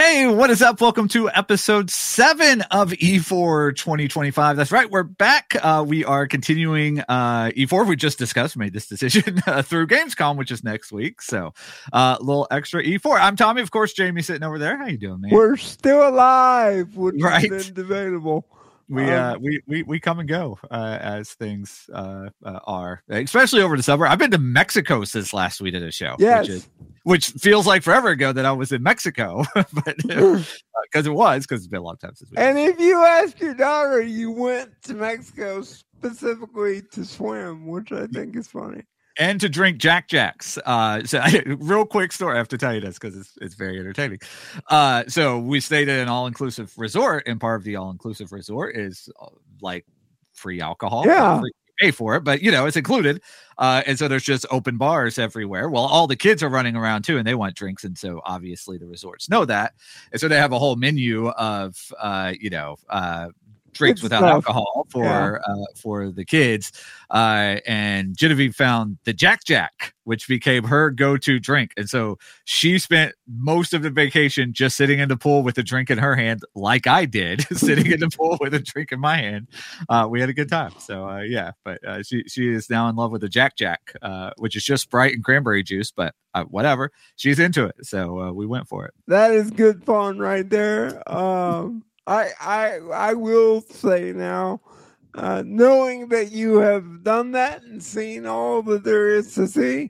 Hey, what is up? Welcome to episode 7 of E4 2025. That's right. We're back. We are continuing E4. We just discussed, made this decision through Gamescom, which is next week. So a little extra E4. I'm Tommy. Of course, Jamie sitting over there. How you doing, man? We're still alive, which right. is debatable. We come and go as things are, especially over the summer. I've been to Mexico since last we did a show. Yes. Which feels like forever ago that I was in Mexico, but because it's been a long time since we. And if you ask your daughter, you went to Mexico specifically to swim, which I think is funny. And to drink Jack Jacks. So real quick story. I have to tell you this because it's very entertaining. So we stayed at an all-inclusive resort, and part of the all-inclusive resort is like free alcohol. Yeah. Free pay for it, but it's included. And so there's just open bars everywhere. Well, all the kids are running around too, and they want drinks. And so obviously the resorts know that. And so they have a whole menu of, drinks without alcohol for the kids. And Genevieve found the Jack, which became her go-to drink. And so she spent most of the vacation just sitting in the pool with a drink in her hand, like I did, sitting in the pool with a drink in my hand. We had a good time. So but she is now in love with the Jack, which is just Sprite and cranberry juice, but whatever. She's into it. So we went for it. That is good fun right there. I will say now, knowing that you have done that and seen all that there is to see,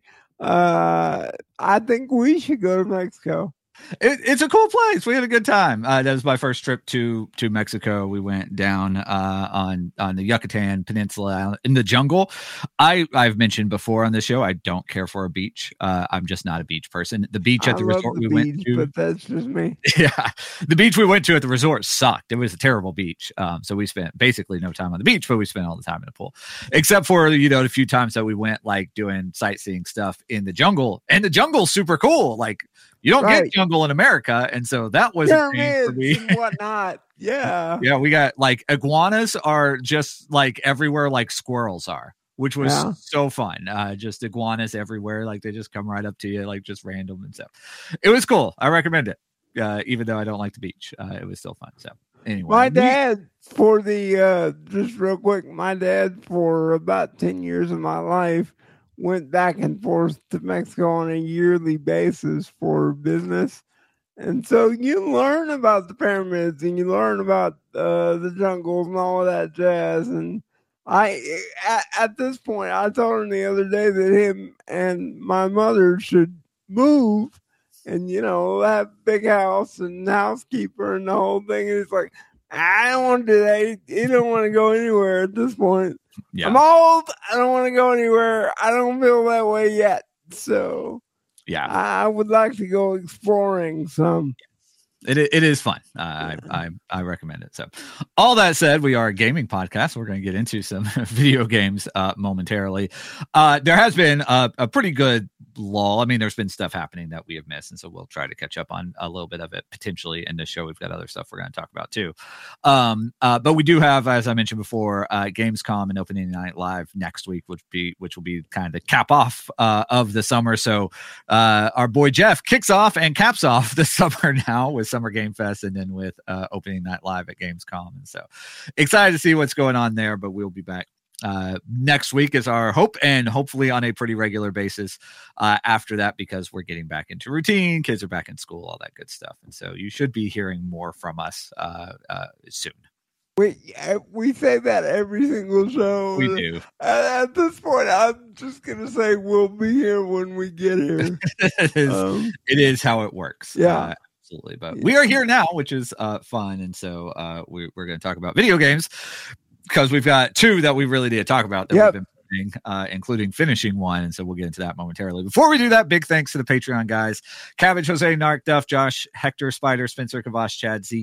I think we should go to Mexico. It's a cool place. We had a good time. That was my first trip to Mexico. We went down on the Yucatan Peninsula in the jungle. I've mentioned before on this show, I don't care for a beach. I'm just not a beach person. The beach at the resort we went to, but that's just me. Yeah, the beach we went to at the resort sucked. It was a terrible beach. So we spent basically no time on the beach, but we spent all the time in the pool, except for the few times that we went like doing sightseeing stuff in the jungle. And the jungle's super cool. Like you don't get jungle in America, and so that was a thing for me. And whatnot. Yeah. Yeah, we got like iguanas are just like everywhere like squirrels are, which was so fun. Just iguanas everywhere, like they just come right up to you, like just random and stuff. It was cool. I recommend it. Even though I don't like the beach. It was still fun. So anyway. My dad for just real quick, my dad for about 10 years of my life went back and forth to Mexico on a yearly basis for business. And so you learn about the pyramids and you learn about the jungles and all of that jazz. And at this point, I told him the other day that him and my mother should move and, have a big house and housekeeper and the whole thing. And he's like, I don't want to do that. He don't want to go anywhere at this point. Yeah. I'm old. I don't want to go anywhere. I don't feel that way yet. So yeah, I would like to go exploring some. It is fun. I recommend it. So all that said, we are a gaming podcast. We're going to get into some video games momentarily. There has been a pretty good lull. I mean, there's been stuff happening that we have missed, and so we'll try to catch up on a little bit of it potentially in this show. We've got other stuff we're going to talk about too. But we do have, as I mentioned before, Gamescom and Opening Night Live next week, which will be kind of the cap off of the summer. So our boy Jeff kicks off and caps off the summer now with Summer Game Fest and then with Opening Night Live at Gamescom. And so excited to see what's going on there, but we'll be back next week is our hope, and hopefully on a pretty regular basis after that, because we're getting back into routine, kids are back in school, all that good stuff. And so you should be hearing more from us soon. We say that every single show. We do. At this point, I'm just going to say we'll be here when we get here. It is how it works. Yeah. Absolutely. But we are here now, which is fun. And so we're going to talk about video games, because we've got two that we really need to talk about that we've been playing, including finishing one. And so we'll get into that momentarily. Before we do that, big thanks to the Patreon guys: Cabbage, Jose, Narc, Duff, Josh, Hector, Spider, Spencer, Kavash, Chad, Zeke,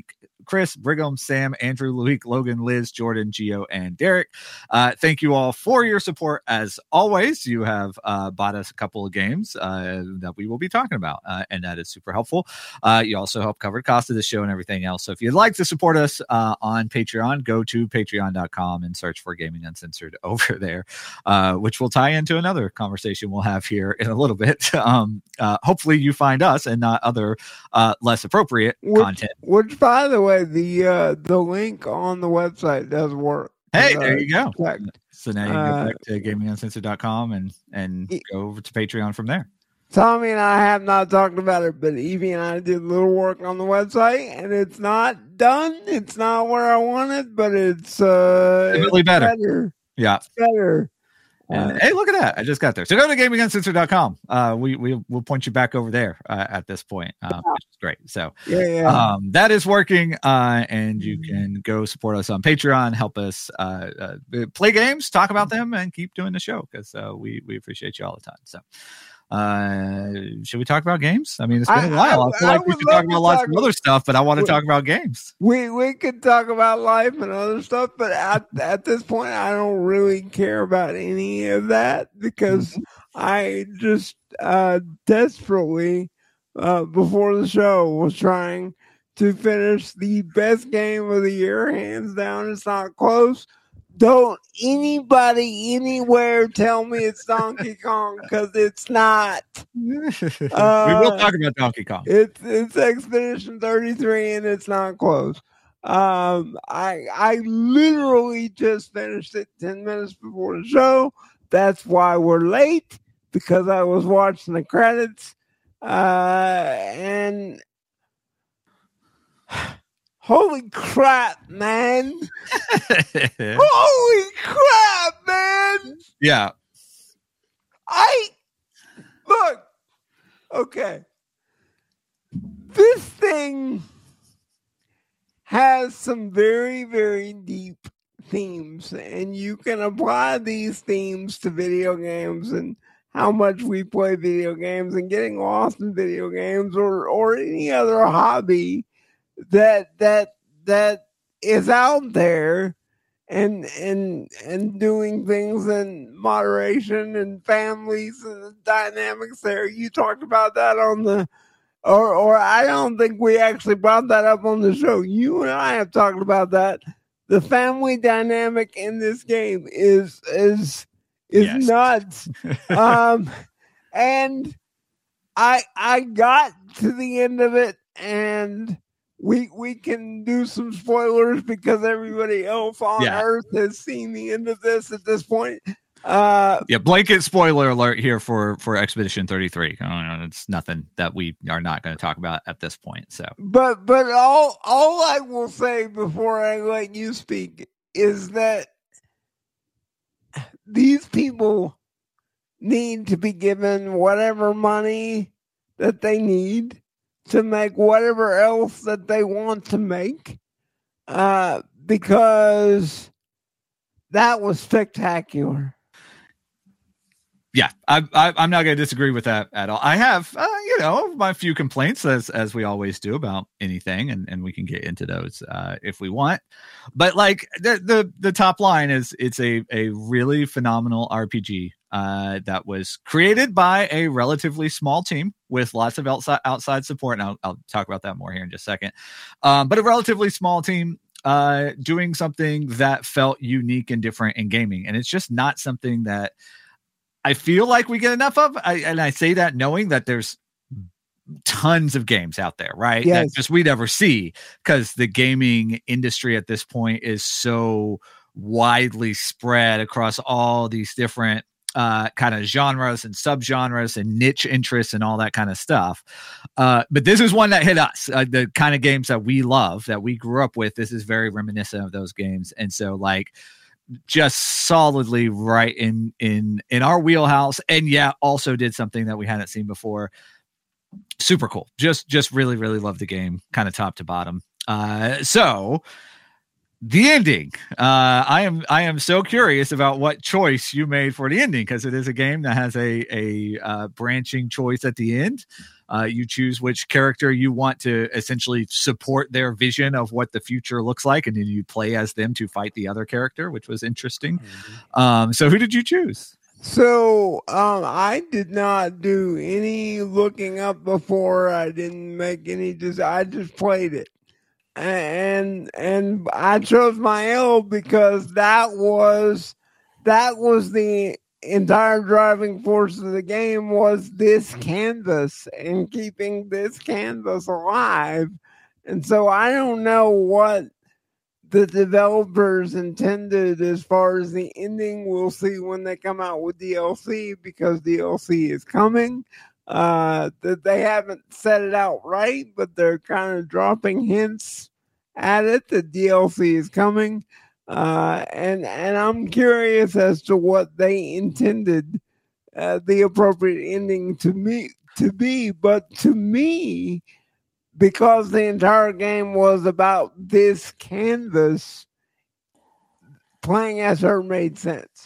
Chris, Brigham, Sam, Andrew, Luik, Logan, Liz, Jordan, Gio, and Derek. Thank you all for your support. As always, you have bought us a couple of games that we will be talking about, and that is super helpful. You also help cover the cost of the show and everything else. So if you'd like to support us on Patreon, go to patreon.com and search for Gaming Uncensored over there, which will tie into another conversation we'll have here in a little bit. Hopefully you find us and not other less appropriate content. Which, by the way, the link on the website does work. Hey, there you go. Checked. So now you can go back to gaminguncensored.com and go over to Patreon from there. Tommy and I have not talked about it, but Evie and I did a little work on the website, and it's not done. It's not where I want it, but it's definitely better. Yeah, it's better. Hey, look at that! I just got there. So go to gaminguncensored.com. We'll point you back over there at this point, which is great. So that is working, and you can go support us on Patreon, help us play games, talk about them, and keep doing the show because we appreciate you all the time. So. Should we talk about games? I mean, it's been a while. I feel like we could talk about lots of other stuff, but I want to talk about games. We could talk about life and other stuff, but at this point, I don't really care about any of that because I just desperately, before the show, was trying to finish the best game of the year, hands down. It's not close. Don't anybody anywhere tell me it's Donkey Kong because it's not. We will talk about Donkey Kong. It's Expedition 33 and it's not close. I literally just finished it 10 minutes before the show. That's why we're late because I was watching the credits and. Holy crap, man. Holy crap, man. Yeah. Look. Okay. This thing has some very, very deep themes, and you can apply these themes to video games and how much we play video games and getting lost in video games or any other hobby that is out there and doing things in moderation and families and the dynamics there. You talked about that on the or I don't think we actually brought that up on the show. You and I have talked about that. The family dynamic in this game is yes. Nuts. And I got to the end of it and we can do some spoilers because everybody else on Earth has seen the end of this at this point. Blanket spoiler alert here for Expedition 33. It's nothing that we are not going to talk about at this point. So, but all I will say before I let you speak is that these people need to be given whatever money that they need to make whatever else that they want to make, because that was spectacular. Yeah, I'm not going to disagree with that at all. I have, my few complaints as we always do about anything, and we can get into those if we want. But like the top line is, it's a really phenomenal RPG that was created by a relatively small team with lots of outside support. And I'll talk about that more here in just a second. But a relatively small team doing something that felt unique and different in gaming, and it's just not something that I feel like we get enough of. And I say that knowing that there's tons of games out there, right? Yes. That just we never see because the gaming industry at this point is so widely spread across all these different kind of genres and subgenres and niche interests and all that kind of stuff. But this is one that hit us, the kind of games that we love, that we grew up with. This is very reminiscent of those games. And so like, just solidly right in our wheelhouse, and also did something that we hadn't seen before. Super cool. Just really, really love the game, kind of top to bottom. So The ending. I am so curious about what choice you made for the ending, because it is a game that has a branching choice at the end. You choose which character you want to essentially support their vision of what the future looks like, and then you play as them to fight the other character, which was interesting. So who did you choose? So I did not do any looking up before. I didn't make any. I just played it. And I chose Mael because that was the entire driving force of the game, was this canvas and keeping this canvas alive. And so I don't know what the developers intended as far as the ending. We'll see when they come out with DLC, because DLC is coming. That they haven't set it out right, but they're kind of dropping hints at it. The DLC is coming, and I'm curious as to what they intended the appropriate ending to be. But to me, because the entire game was about this canvas, playing as her made sense.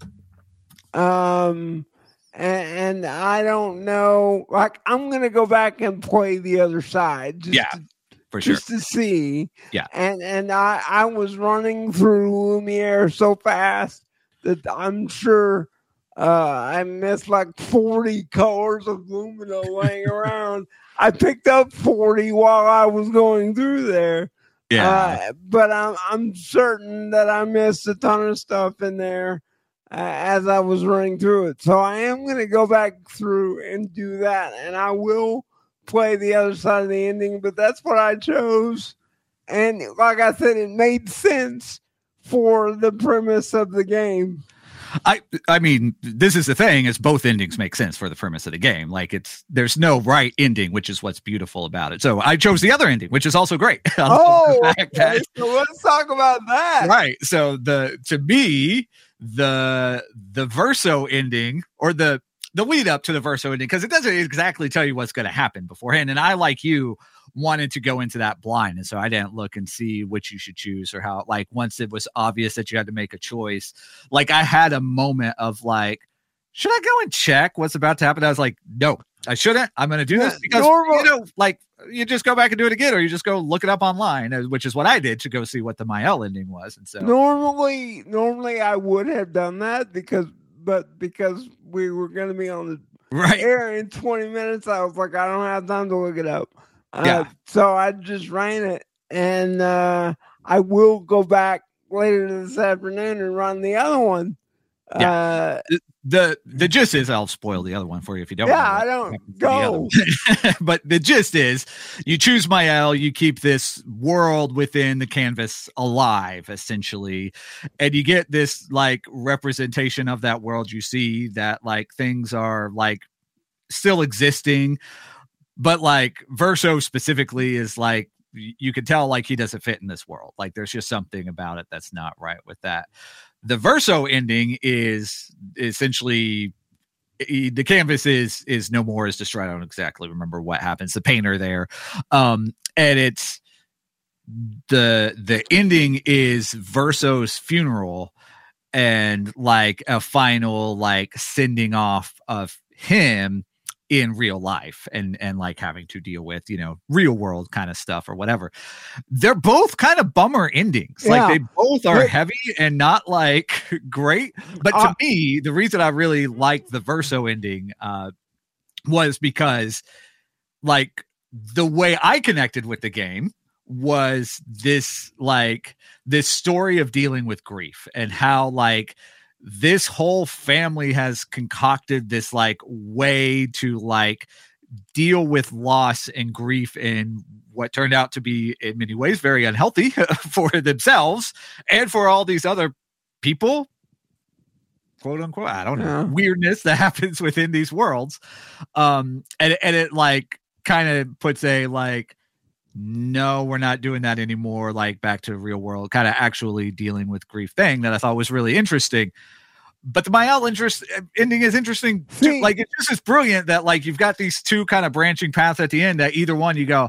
And I don't know, like, I'm going to go back and play the other side. Just to see. Yeah. And I was running through Lumiere so fast that I'm sure I missed like 40 colors of Lumina laying around. I picked up 40 while I was going through there. Yeah. But I'm certain that I missed a ton of stuff in there as I was running through it. So I am going to go back through and do that, and I will play the other side of the ending, but that's what I chose. And like I said, it made sense for the premise of the game. I mean, this is the thing, is both endings make sense for the premise of the game. Like, there's no right ending, which is what's beautiful about it. So I chose the other ending, which is also great. Okay. So let's talk about that. Right. So to me, the Verso ending, or the lead up to the Verso ending, because it doesn't exactly tell you what's going to happen beforehand. And I, like you, wanted to go into that blind. And so I didn't look and see which you should choose, or how, like, once it was obvious that you had to make a choice, like, I had a moment of like, should I go and check what's about to happen? I was like, no, I shouldn't. I'm going to do this, because, like, you just go back and do it again, or you just go look it up online, which is what I did to go see what the Mael ending was. And so normally I would have done that, because we were going to be on the air in 20 minutes, I was like, I don't have time to look it up. So I just ran it, and I will go back later this afternoon and run the other one. The gist is, I'll spoil the other one for you if you don't. Yeah, I don't go. But the gist is, you choose Mael, you keep this world within the canvas alive, essentially, and you get this, like, representation of that world. You see that, like, things are, like, still existing, but, like, Verso specifically is, like, you can tell, like, he doesn't fit in this world. Like, there's just something about it that's not right with that. The Verso ending is essentially, the canvas is no more, is destroyed. I don't exactly remember what happens. The painter there, and it's the ending is Verso's funeral, and, like, a final, like, sending off of him in real life, and like having to deal with, real world kind of stuff or whatever. They're both kind of bummer endings. Yeah. Like, they both are heavy and not, like, great. But to me, the reason I really liked the Verso ending was because, like, the way I connected with the game was this story of dealing with grief, and how, like, this whole family has concocted this, like, way to, like, deal with loss and grief in what turned out to be, in many ways, very unhealthy for themselves and for all these other people, quote unquote, I don't know, weirdness that happens within these worlds. And it, like, kind of puts a, like, no, we're not doing that anymore, like, back to real world, kind of actually dealing with grief thing, that I thought was really interesting. But the Mael ending is interesting too. Like, it's just as brilliant that, like, you've got these two kind of branching paths at the end, that either one you go,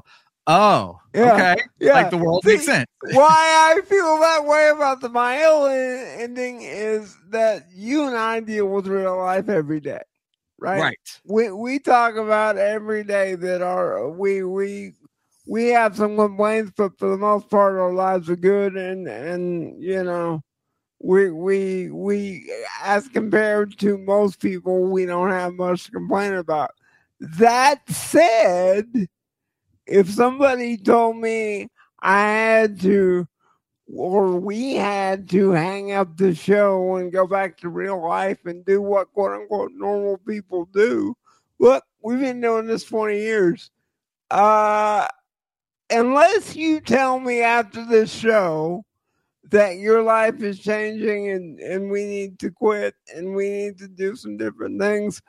Oh, Yeah, okay. yeah. Like the world makes sense. Why I feel that way about the Mael ending is that you and I deal with real life every day, right? We talk about every day that we have some complaints, but for the most part, our lives are good, and you know, we as compared to most people, we don't have much to complain about. That said, if somebody told me I had to, or we had to hang up the show and go back to real life and do what quote unquote normal people do, look, we've been doing this 20 years. Unless you tell me after this show that your life is changing and we need to quit and we need to do some different things,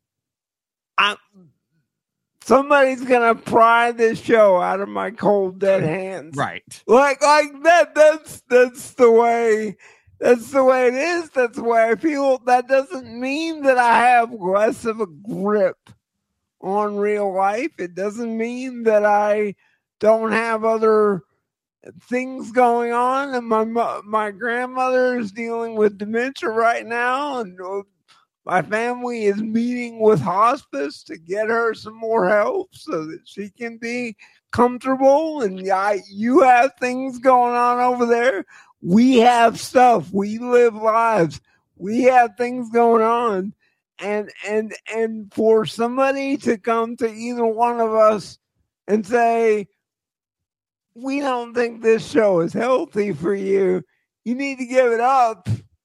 somebody's gonna pry this show out of my cold dead hands. Right. Like that. That's the way. That's the way it is. That's the way I feel. That doesn't mean that I have less of a grip on real life. It doesn't mean that I don't have other things going on. And my grandmother is dealing with dementia right now, and my family is meeting with hospice to get her some more help so that she can be comfortable. And you have things going on over there. We have stuff. We live lives. We have things going on. And for somebody to come to either one of us and say, we don't think this show is healthy for you, you need to give it up.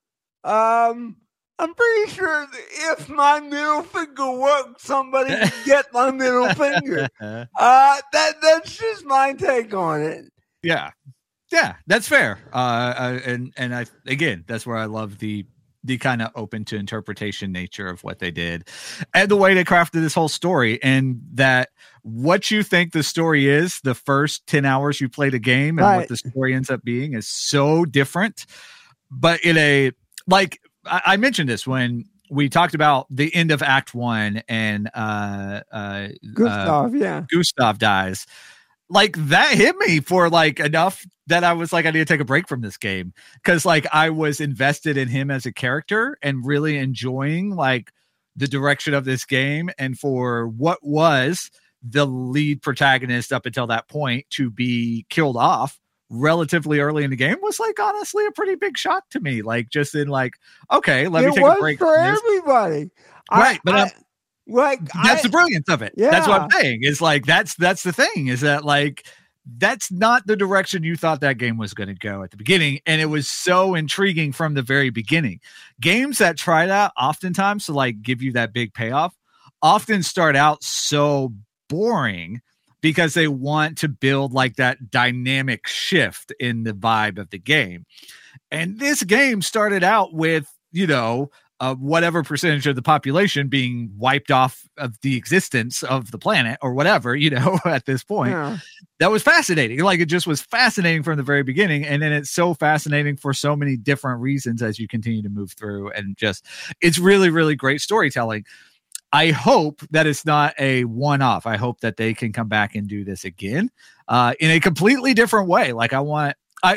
I'm pretty sure that if my middle finger worked, somebody could get my middle finger. That's just my take on it. Yeah, that's fair. And again, that's where I love the kind of open to interpretation nature of what they did and the way they crafted this whole story, and that what you think the story is the first 10 hours you play the game and what the story ends up being is so different. But I mentioned this when we talked about the end of Act 1 and Gustav dies. Like that hit me for like enough that I was like, I need to take a break from this game, because like I was invested in him as a character and really enjoying like the direction of this game, and for what was the lead protagonist up until that point to be killed off relatively early in the game was like honestly a pretty big shock to me. Like just in like, okay, let me take a break for everybody, right? That's the brilliance of it. Yeah. That's what I'm saying. Is like that's the thing, is that like that's not the direction you thought that game was going to go at the beginning, and it was so intriguing from the very beginning. Games that try that oftentimes to like give you that big payoff often start out so boring because they want to build like that dynamic shift in the vibe of the game. And this game started out with, whatever percentage of the population being wiped off of the existence of the planet or whatever, at this point. Yeah. That was fascinating. Like it just was fascinating from the very beginning. And then it's so fascinating for so many different reasons as you continue to move through, and just, it's really, really great storytelling. I hope that it's not a one-off. I hope that they can come back and do this again in a completely different way. Like and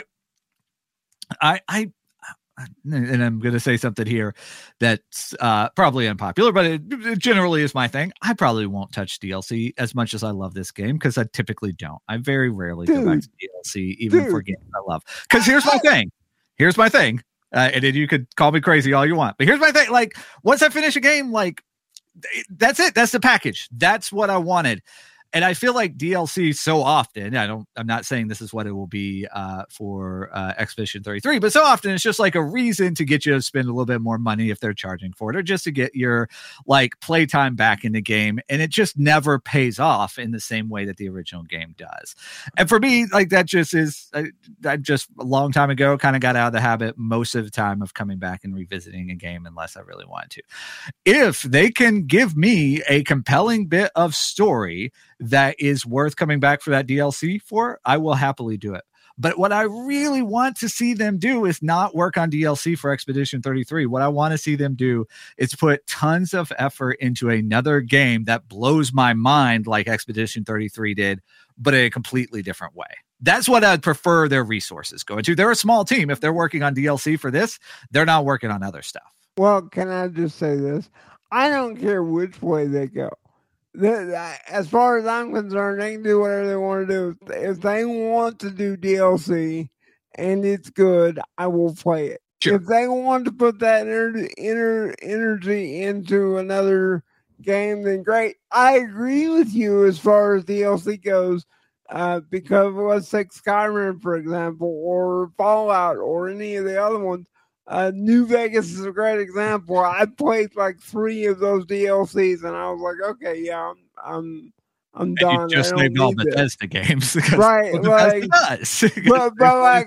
I'm going to say something here that's probably unpopular, but it generally is my thing. I probably won't touch DLC as much as I love this game, because I typically don't. I very rarely go back to DLC, even for games I love. Because here's my thing. And then you could call me crazy all you want, but here's my thing. Like once I finish a game, like that's it. That's the package. That's what I wanted. And I feel like DLC so often, I'm not saying this is what it will be for Expedition 33, but so often it's just like a reason to get you to spend a little bit more money if they're charging for it, or just to get your like playtime back in the game. And it just never pays off in the same way that the original game does. And for me, like that just is, I just a long time ago kind of got out of the habit most of the time of coming back and revisiting a game unless I really wanted to. If they can give me a compelling bit of story that is worth coming back for that DLC for, I will happily do it. But what I really want to see them do is not work on DLC for Expedition 33. What I want to see them do is put tons of effort into another game that blows my mind like Expedition 33 did, but in a completely different way. That's what I'd prefer their resources go into. They're a small team. If they're working on DLC for this, they're not working on other stuff. Well, can I just say this? I don't care which way they go. As far as I'm concerned, they can do whatever they want to do. If they want to do DLC and it's good, I will play it. Sure. If they want to put that energy into another game, then great. I agree with you as far as DLC goes, because let's take Skyrim, for example, or Fallout, or any of the other ones. New Vegas is a great example. I played like 3 of those DLCs, and I was like, okay, yeah, I'm done. You just named all Bethesda games, right? Like, but so I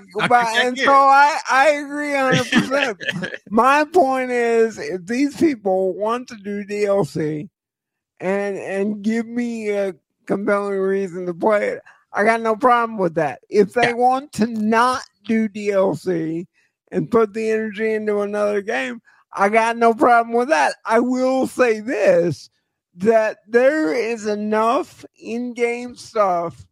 agree 100%. My point is, if these people want to do DLC and give me a compelling reason to play it, I got no problem with that. If they want to not do DLC and put the energy into another game, I got no problem with that. I will say this, that there is enough in-game stuff.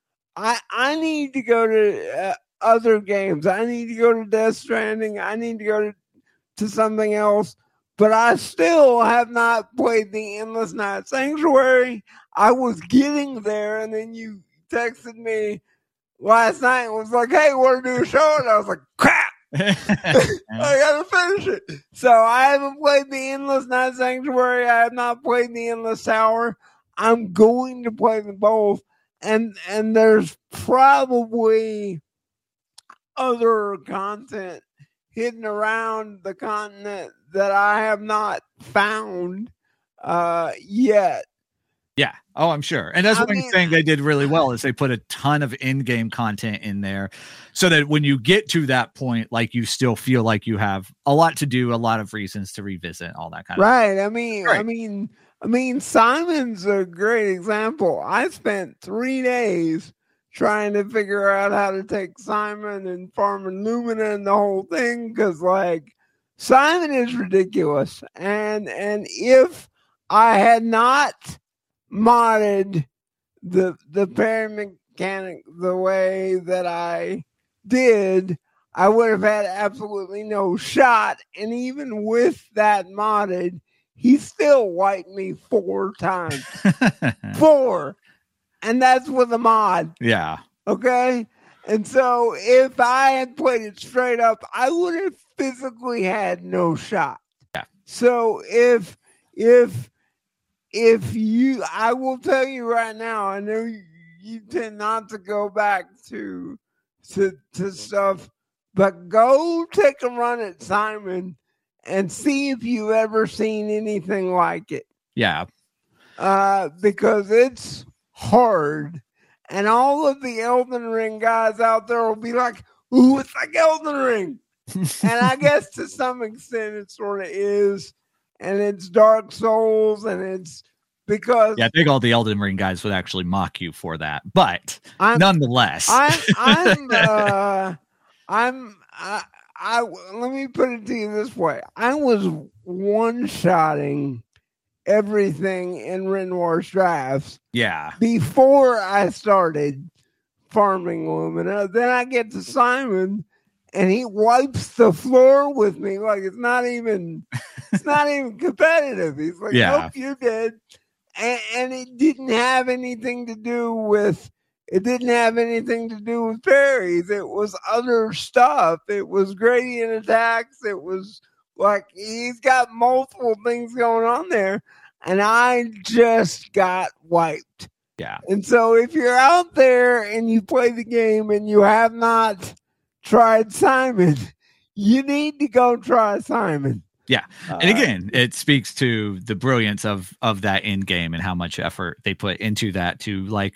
I need to go to other games. I need to go to Death Stranding. I need to go to something else. But I still have not played the Endless Night Sanctuary. I was getting there, and then you texted me last night and was like, hey, want to do a show? And I was like, crap. I gotta finish it. So I haven't played the Endless Night Sanctuary. I have not played the Endless Tower. I'm going to play them both, and there's probably other content hidden around the continent that I have not found yet. Yeah. Oh, I'm sure. And that's one thing they did really well is they put a ton of in-game content in there so that when you get to that point, like you still feel like you have a lot to do, a lot of reasons to revisit, all that kind of stuff. Right. I mean, Simon's a great example. I spent 3 days trying to figure out how to take Simon and farming Lumina and the whole thing, because like Simon is ridiculous. And if I had not modded the parry mechanic the way that I did, I would have had absolutely no shot. And even with that modded, he still wiped me 4 times. 4. And that's with a mod. Yeah. Okay. And so if I had played it straight up, I would have physically had no shot. Yeah. So if I will tell you right now, I know you tend not to go back to stuff, but go take a run at Simon and see if you've ever seen anything like it. Yeah. Because it's hard. And all of the Elden Ring guys out there will be like, ooh, it's like Elden Ring. And I guess to some extent it sort of is. And it's Dark Souls, and it's because I think all the Elden Ring guys would actually mock you for that, but nonetheless, let me put it to you this way: I was one-shotting everything in Renoir's drafts. Yeah, before I started farming Lumina, then I get to Simon. And he wipes the floor with me like it's not even competitive. He's like, nope, you're dead. And it didn't have anything to do with parries. It was other stuff. It was gradient attacks. It was like he's got multiple things going on there. And I just got wiped. Yeah. And so if you're out there and you play the game and you have not tried Simon, you need to go try Simon. Yeah. And again, it speaks to the brilliance of that in game and how much effort they put into that to like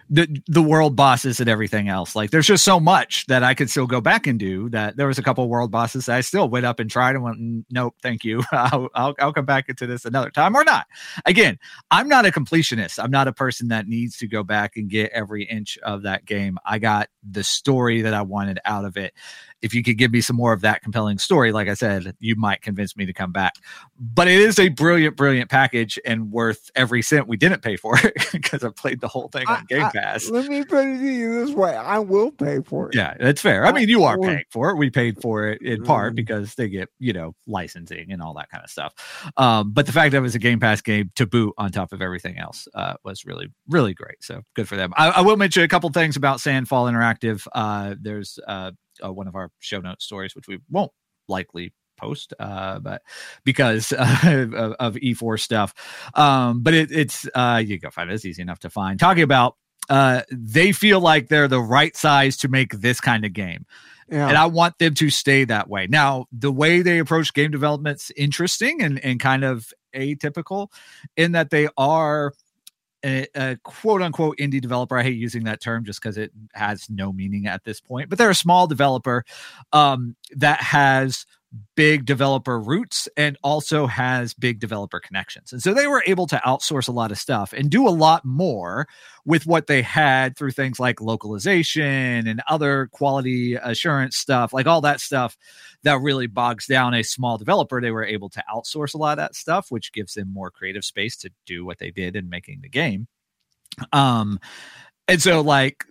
the world bosses and everything else. Like there's just so much that I could still go back and do. That there was a couple of world bosses that I still went up and tried and went, nope, thank you. I'll come back into this another time or not. Again, I'm not a completionist. I'm not a person that needs to go back and get every inch of that game. I got the story that I wanted out of it. If you could give me some more of that compelling story, like I said, you might convince me to come back. But it is a brilliant, brilliant package and worth every cent we didn't pay for it because I played the whole thing on Game Pass. Let me put it to you this way. I will pay for it. Yeah, that's fair. I mean, you are paying for it. We paid for it in part because they get, licensing and all that kind of stuff. But the fact that it was a Game Pass game to boot on top of everything else was really, really great. So good for them. I will mention a couple things about Sandfall Interactive. There's one of our show note stories, which we won't likely post, but because of E4 stuff. But it's you go find it. It's easy enough to find. Talking about they feel like they're the right size to make this kind of game. Yeah. And I want them to stay that way. Now, the way they approach game development's interesting and kind of atypical in that they are a quote unquote indie developer. I hate using that term just because it has no meaning at this point, but they're a small developer that has big developer roots and also has big developer connections. And so they were able to outsource a lot of stuff and do a lot more with what they had through things like localization and other quality assurance stuff, like all that stuff that really bogs down a small developer. They were able to outsource a lot of that stuff, which gives them more creative space to do what they did in making the game. And so like,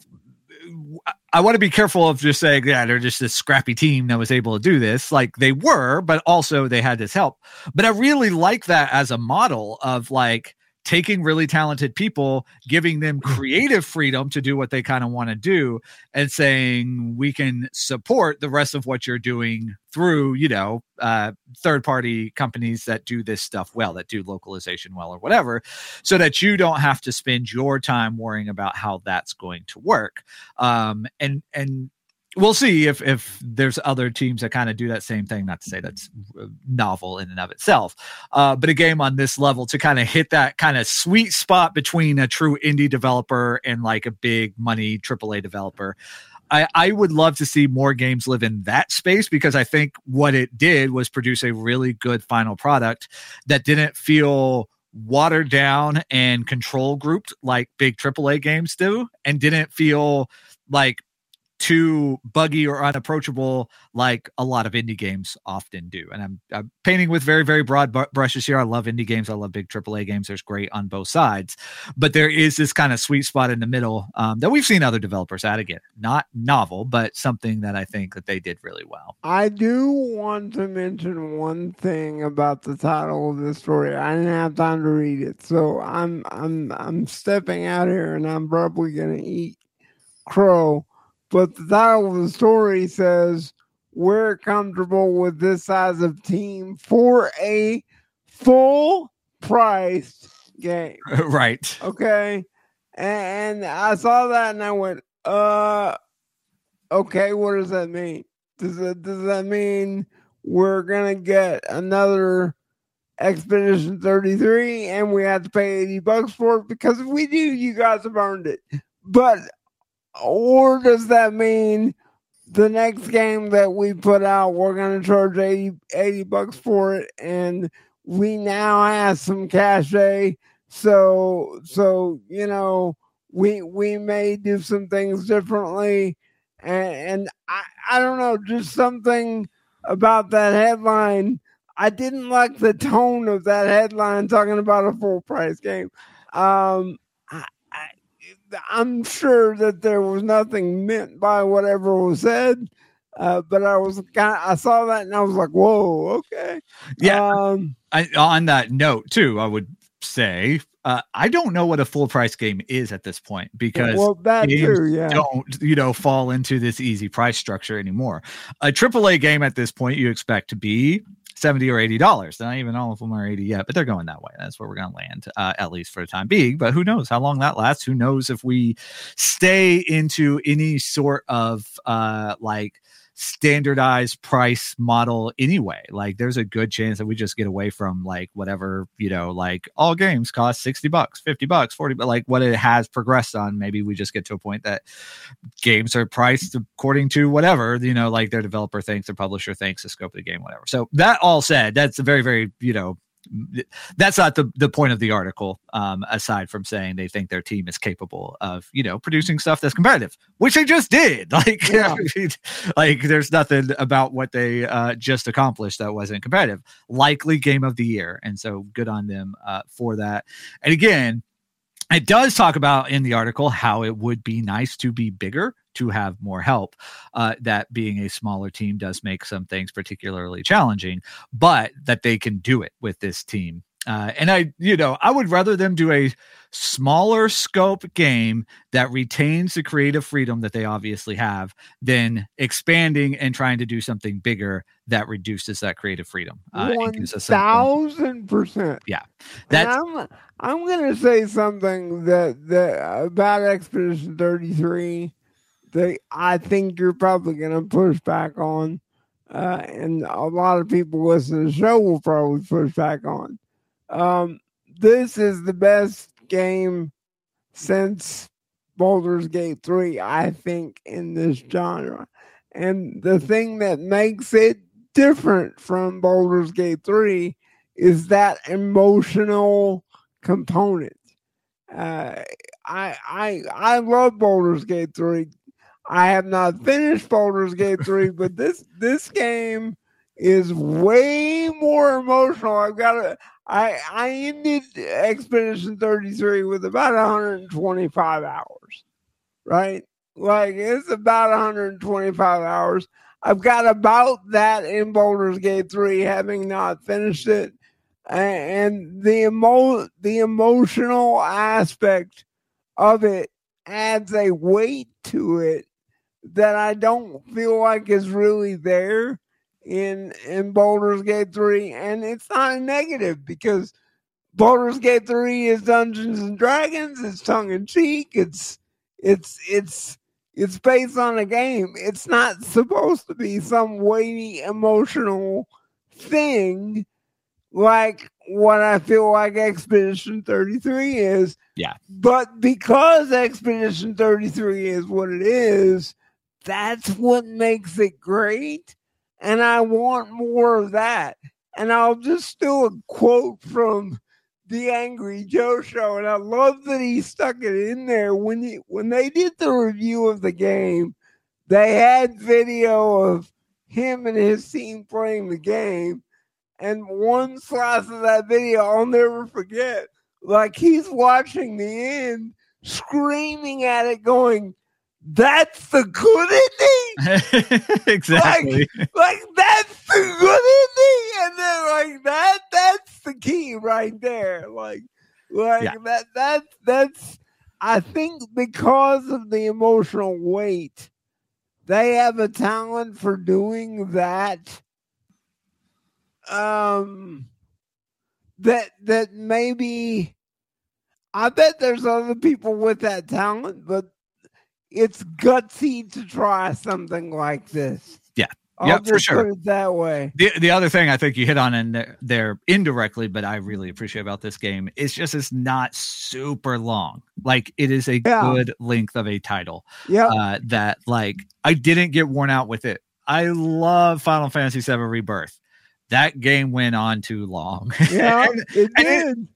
I want to be careful of just saying, yeah, they're just this scrappy team that was able to do this. Like they were, but also they had this help. But I really like that as a model of like taking really talented people, giving them creative freedom to do what they kind of want to do and saying, we can support the rest of what you're doing through, third-party companies that do this stuff well, that do localization well or whatever, so that you don't have to spend your time worrying about how that's going to work. And we'll see if there's other teams that kind of do that same thing. Not to say that's novel in and of itself, but a game on this level to kind of hit that kind of sweet spot between a true indie developer and like a big money AAA developer. I would love to see more games live in that space because I think what it did was produce a really good final product that didn't feel watered down and control grouped like big AAA games do, and didn't feel like too buggy or unapproachable like a lot of indie games often do. And I'm painting with very, very broad brushes here. I love indie games. I love big AAA games. There's great on both sides, but there is this kind of sweet spot in the middle that we've seen other developers add. Again, not novel, but something that I think that they did really well. I do want to mention one thing about the title of this story. I didn't have time to read it, so I'm stepping out here and I'm probably going to eat crow. But the title of the story says, we're comfortable with this size of team for a full-priced game. Right. Okay. And I saw that and I went, okay, what does that mean? Does that mean we're going to get another Expedition 33 and we have to pay $80 for it? Because if we do, you guys have earned it. Or does that mean the next game that we put out, we're going to charge $80 for it, and we now have some cachet, so we may do some things differently, and I don't know, just something about that headline. I didn't like the tone of that headline talking about a full price game. I'm sure that there was nothing meant by whatever was said, but I saw that and I was like, "Whoa, okay." Yeah. On that note, too, I would say I don't know what a full price game is at this point because don't fall into this easy price structure anymore. A AAA game at this point you expect to be $70 or $80. Not even all of them are 80 yet, but they're going that way. That's where we're going to land, at least for the time being. But who knows how long that lasts? Who knows if we stay into any sort of standardized price model anyway. Like there's a good chance that we just get away from like whatever, like all games cost $60, $50, $40, but like what it has progressed on. Maybe we just get to a point that games are priced according to whatever, like their developer thinks, their publisher thinks, the scope of the game, whatever. So that all said, that's a very, very, that's not the point of the article, aside from saying they think their team is capable of, producing stuff that's competitive, which they just did. Like, like there's nothing about what they just accomplished that wasn't competitive. Likely game of the year. And so good on them for that. And again, it does talk about in the article how it would be nice to be bigger, to have more help. That being a smaller team does make some things particularly challenging, but that they can do it with this team. And I would rather them do a smaller scope game that retains the creative freedom that they obviously have than expanding and trying to do something bigger that reduces that creative freedom. 1,000%. Yeah. I'm going to say something that about Expedition 33 that I think you're probably going to push back on. And a lot of people listening to the show will probably push back on. This is the best game since Baldur's Gate 3, I think, in this genre. And the thing that makes it different from Baldur's Gate 3 is that emotional component. I love Baldur's Gate 3. I have not finished Baldur's Gate 3, but this game is way more emotional. I ended Expedition 33 with about 125 hours, right? Like it's about 125 hours. I've got about that in Baldur's Gate 3, having not finished it. And the emotional aspect of it adds a weight to it that I don't feel like is really there in Baldur's Gate 3. And it's not a negative, because Baldur's Gate 3 is Dungeons and Dragons. It's tongue in cheek. It's based on a game. It's not supposed to be some weighty emotional thing like what I feel like Expedition 33 is. Yeah. But because Expedition 33 is what it is, that's what makes it great. And I want more of that. And I'll just steal a quote from the Angry Joe show, and I love that he stuck it in there. When they did the review of the game, they had video of him and his team playing the game, and one slice of that video I'll never forget. Like, he's watching the end, screaming at it, going, "That's the good ending." Exactly. Like that's the good ending, and then that's the key right there. That's I think because of the emotional weight, they have a talent for doing that. That maybe I bet there's other people with that talent, but it's gutsy to try something like this. Yeah. I'll just for sure. Put it that way. The other thing I think you hit on in there indirectly, but I really appreciate about this game, is just it's not super long. Like, it is a good length of a title. Yeah. That like I didn't get worn out with it. I love Final Fantasy VII Rebirth. That game went on too long. Yeah, it did.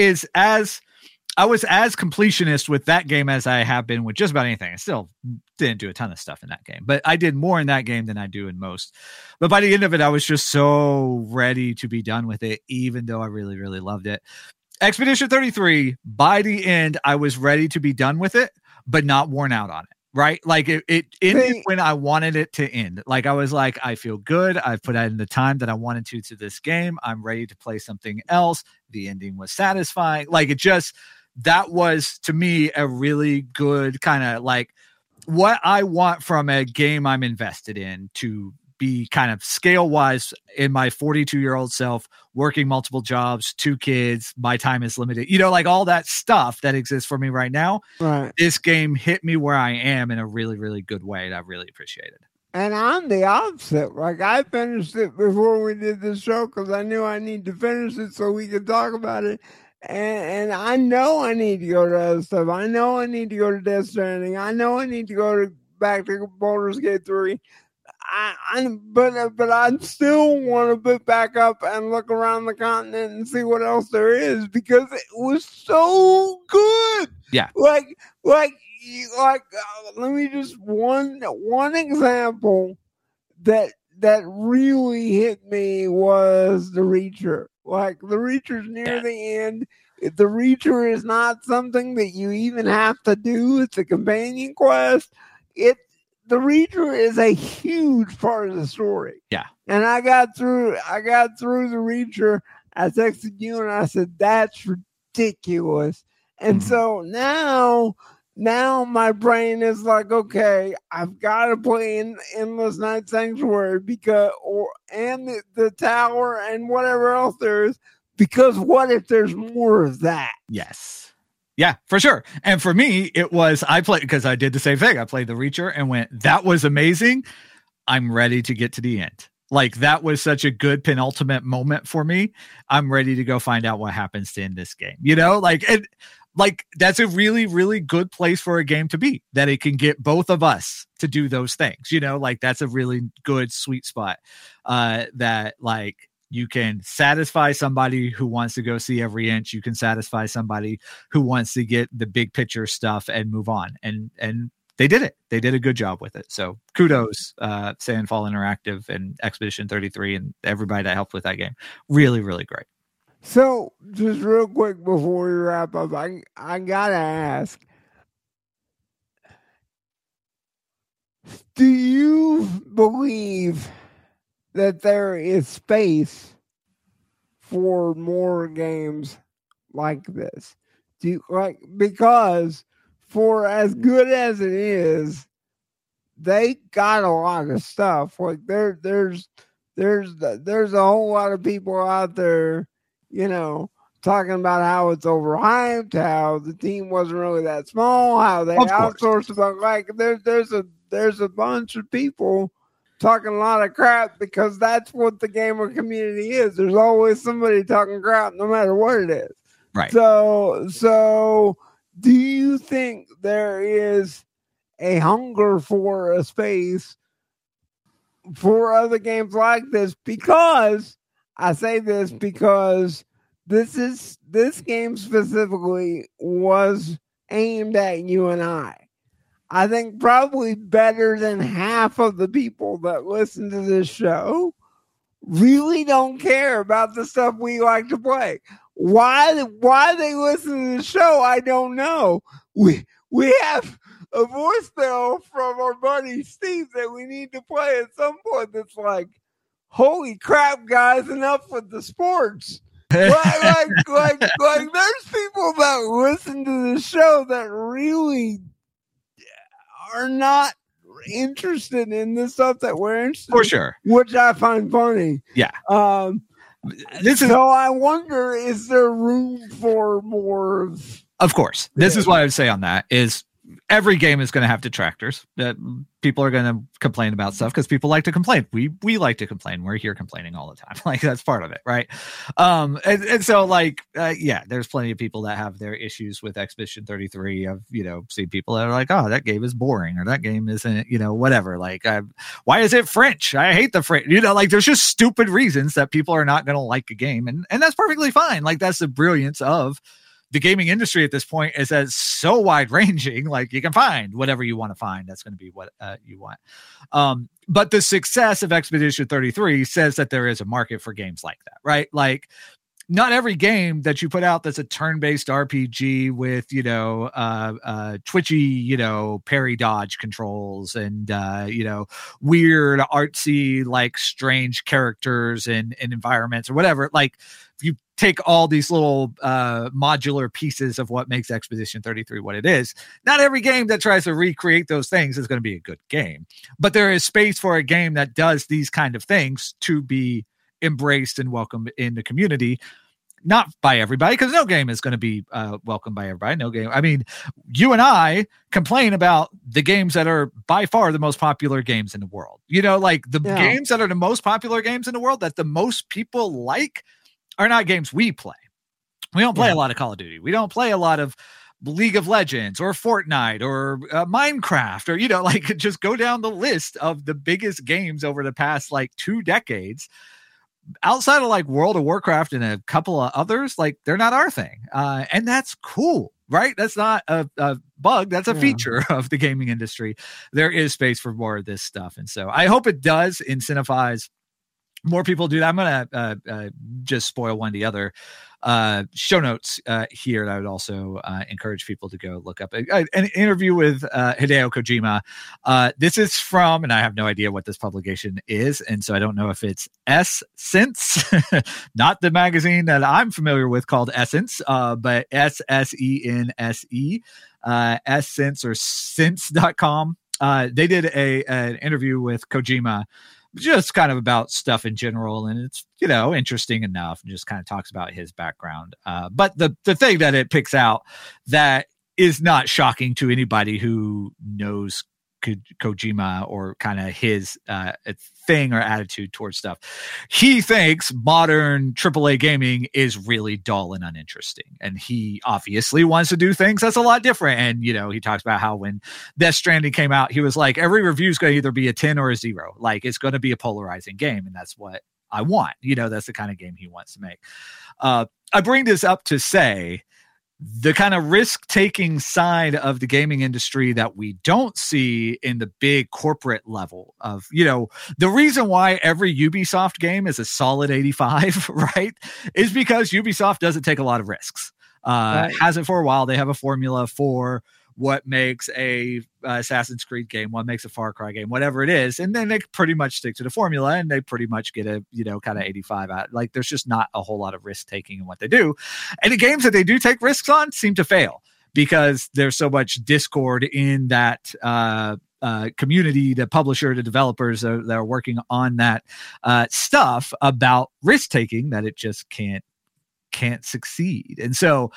I was as completionist with that game as I have been with just about anything. I still didn't do a ton of stuff in that game, but I did more in that game than I do in most. But by the end of it, I was just so ready to be done with it, even though I really, really loved it. Expedition 33, by the end, I was ready to be done with it, but not worn out on it. Right? Like it ended when I wanted it to end. Like, I was like, I feel good. I've put in the time that I wanted to this game. I'm ready to play something else. The ending was satisfying. Like, that was to me a really good kind of like what I want from a game I'm invested in, to be kind of scale wise in my 42-year-old self, working multiple jobs, 2 kids, my time is limited, like all that stuff that exists for me right now. Right. This game hit me where I am in a really, really good way. And I really appreciate it. And I'm the opposite. Like, I finished it before we did the show because I knew I need to finish it so we could talk about it. And I know I need to go to other stuff. I know I need to go to Death Stranding. I know I need to go back to Baldur's Gate 3. But I still want to put back up and look around the continent and see what else there is because it was so good. Yeah. Like, let me just one example that really hit me was the Reacher. Like, the Reacher's near the end. The Reacher is not something that you even have to do. It's a companion quest. The Reacher is a huge part of the story. Yeah. And I got through the Reacher. I texted you and I said, that's ridiculous. And so now my brain is like, okay, I've got to play in Endless Night Sanctuary and the Tower and whatever else there is, because what if there's more of that? Yes. Yeah, for sure. And for me, it was, because I did the same thing. I played the Reacher and went, that was amazing. I'm ready to get to the end. Like, that was such a good penultimate moment for me. I'm ready to go find out what happens to end this game. Like, that's a really, really good place for a game to be, that it can get both of us to do those things. Like, that's a really good sweet spot that, like, you can satisfy somebody who wants to go see every inch. You can satisfy somebody who wants to get the big picture stuff and move on. And they did it. They did a good job with it. So kudos, Sandfall Interactive and Expedition 33 and everybody that helped with that game. Really, really great. So just real quick before we wrap up, I gotta ask, do you believe that there is space for more games like this? Because for as good as it is, they got a lot of stuff. Like, there's a whole lot of people out there, talking about how it's overhyped, how the team wasn't really that small, how they outsourced about, like, there's a bunch of people talking a lot of crap because that's what the gamer community is. There's always somebody talking crap no matter what it is. Right. So do you think there is a hunger for a space for other games like this? Because I say this because this game specifically was aimed at you and I. I think probably better than half of the people that listen to this show really don't care about the stuff we like to play. Why they listen to the show, I don't know. We have a voicemail from our buddy Steve that we need to play at some point that's like, holy crap, guys, enough with the sports. like there's people that listen to the show that really are not interested in the stuff that we're interested for sure, which I find funny. Yeah. So I wonder, is there room for more? Of course. This is what I would say on that is every game is going to have detractors. That people are going to complain about stuff because people like to complain. We like to complain. We're here complaining all the time. Like, that's part of it, right? And so, like, there's plenty of people that have their issues with Expedition 33. I've seen people that are like, oh, that game is boring, or that game isn't, whatever. Like, why is it French? I hate the French. Like, there's just stupid reasons that people are not going to like a game, and that's perfectly fine. Like, that's the brilliance of the gaming industry at this point, is that it's so wide ranging. Like, you can find whatever you want to find. That's going to be what you want. But the success of Expedition 33 says that there is a market for games like that, right? Like, not every game that you put out that's a turn-based RPG with, twitchy, parry dodge controls and, weird artsy, like, strange characters and environments or whatever. Like, you take all these little modular pieces of what makes Expedition 33 what it is. Not every game that tries to recreate those things is going to be a good game, but there is space for a game that does these kind of things to be embraced and welcomed in the community. not by everybody, because no game is going to be welcomed by everybody. No game. I mean, you and I complain about the games that are by far the most popular games in the world. Like the games that are the most popular games in the world that the most people like are not games we play. We don't play a lot of Call of Duty. We don't play a lot of League of Legends or Fortnite or Minecraft or, like just go down the list of the biggest games over the past like 2 decades. Outside of like World of Warcraft and a couple of others, like they're not our thing. And that's cool, right? That's not a bug. That's a feature of the gaming industry. There is space for more of this stuff. And so I hope it does incentivize more people do that. I'm going to just spoil one of the other show notes here that I would also encourage people to go look up. An interview with Hideo Kojima. This is from, and I have no idea what this publication is, and so I don't know if it's Essence, not the magazine that I'm familiar with called Essence, but SSENSE, Essence or Sense.com. They did an interview with Kojima, just kind of about stuff in general, and it's interesting enough, and just kind of talks about his background. But the thing that it picks out that is not shocking to anybody who knows Kojima or kind of his thing or attitude towards stuff, he thinks modern AAA gaming is really dull and uninteresting, and he obviously wants to do things that's a lot different. And he talks about how when Death Stranding came out, he was like, every review is going to either be a 10 or a 0, like it's going to be a polarizing game, and that's what I want. That's the kind of game he wants to make. I bring this up to say the kind of risk-taking side of the gaming industry that we don't see in the big corporate level of, the reason why every Ubisoft game is a solid 85, right, is because Ubisoft doesn't take a lot of risks. Right. Hasn't for a while. They have a formula for what makes a Assassin's Creed game, what makes a Far Cry game, whatever it is. And then they pretty much stick to the formula, and they pretty much get a, kind of 85 out. Like there's just not a whole lot of risk taking in what they do. And the games that they do take risks on seem to fail because there's so much discord in that community, the publisher, the developers that are working on that stuff about risk taking, that it just can't succeed. And so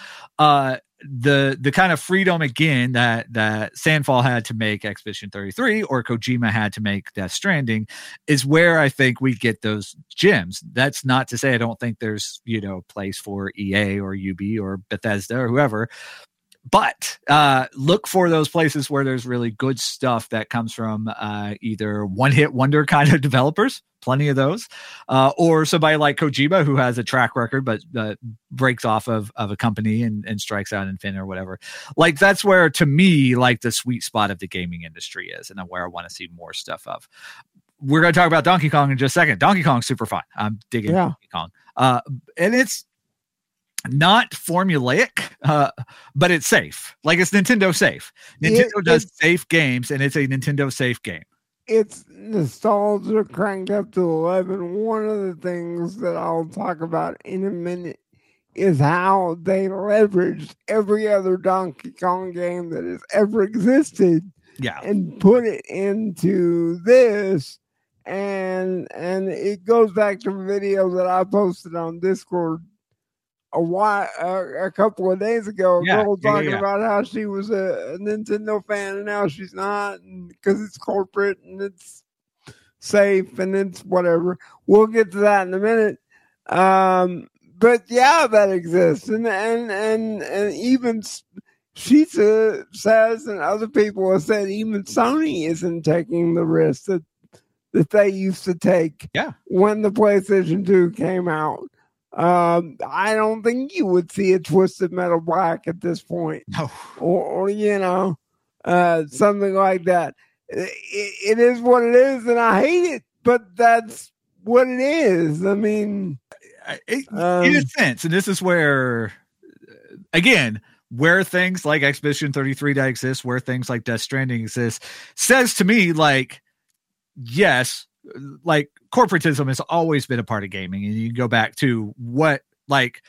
the kind of freedom again that Sandfall had to make Expedition 33 or Kojima had to make Death Stranding is where I think we get those gems. That's not to say I don't think there's place for EA or UB or Bethesda or whoever, but look for those places where there's really good stuff that comes from either one-hit wonder kind of developers, plenty of those, or somebody like Kojima who has a track record but breaks off of a company and strikes out in Fin or whatever. Like that's where, to me, like the sweet spot of the gaming industry is, and where I want to see more stuff of. We're going to talk about Donkey Kong in just a second. Donkey Kong's super fun. I'm digging Donkey Kong. And it's not formulaic, but it's safe. Like it's Nintendo safe. Nintendo does safe games, and it's a Nintendo safe game. Its nostalgia cranked up to 11. One of the things that I'll talk about in a minute is how they leveraged every other Donkey Kong game that has ever existed, and put it into this. And it goes back to a video that I posted on Discord a couple of days ago. A girl talking about how she was a Nintendo fan and now she's not, because it's corporate and it's safe and it's whatever. We'll get to that in a minute. But that exists, and even she says, and other people have said, even Sony isn't taking the risk that they used to take when the PlayStation 2 came out. I don't think you would see a Twisted Metal Black at this point, or something like that. It is what it is, and I hate it, but that's what it is. I mean, in a sense, and this is where, again, where things like Expedition 33 that exist, where things like Death Stranding exist, says to me, like, yes, like corporatism has always been a part of gaming. And you can go back to what, like,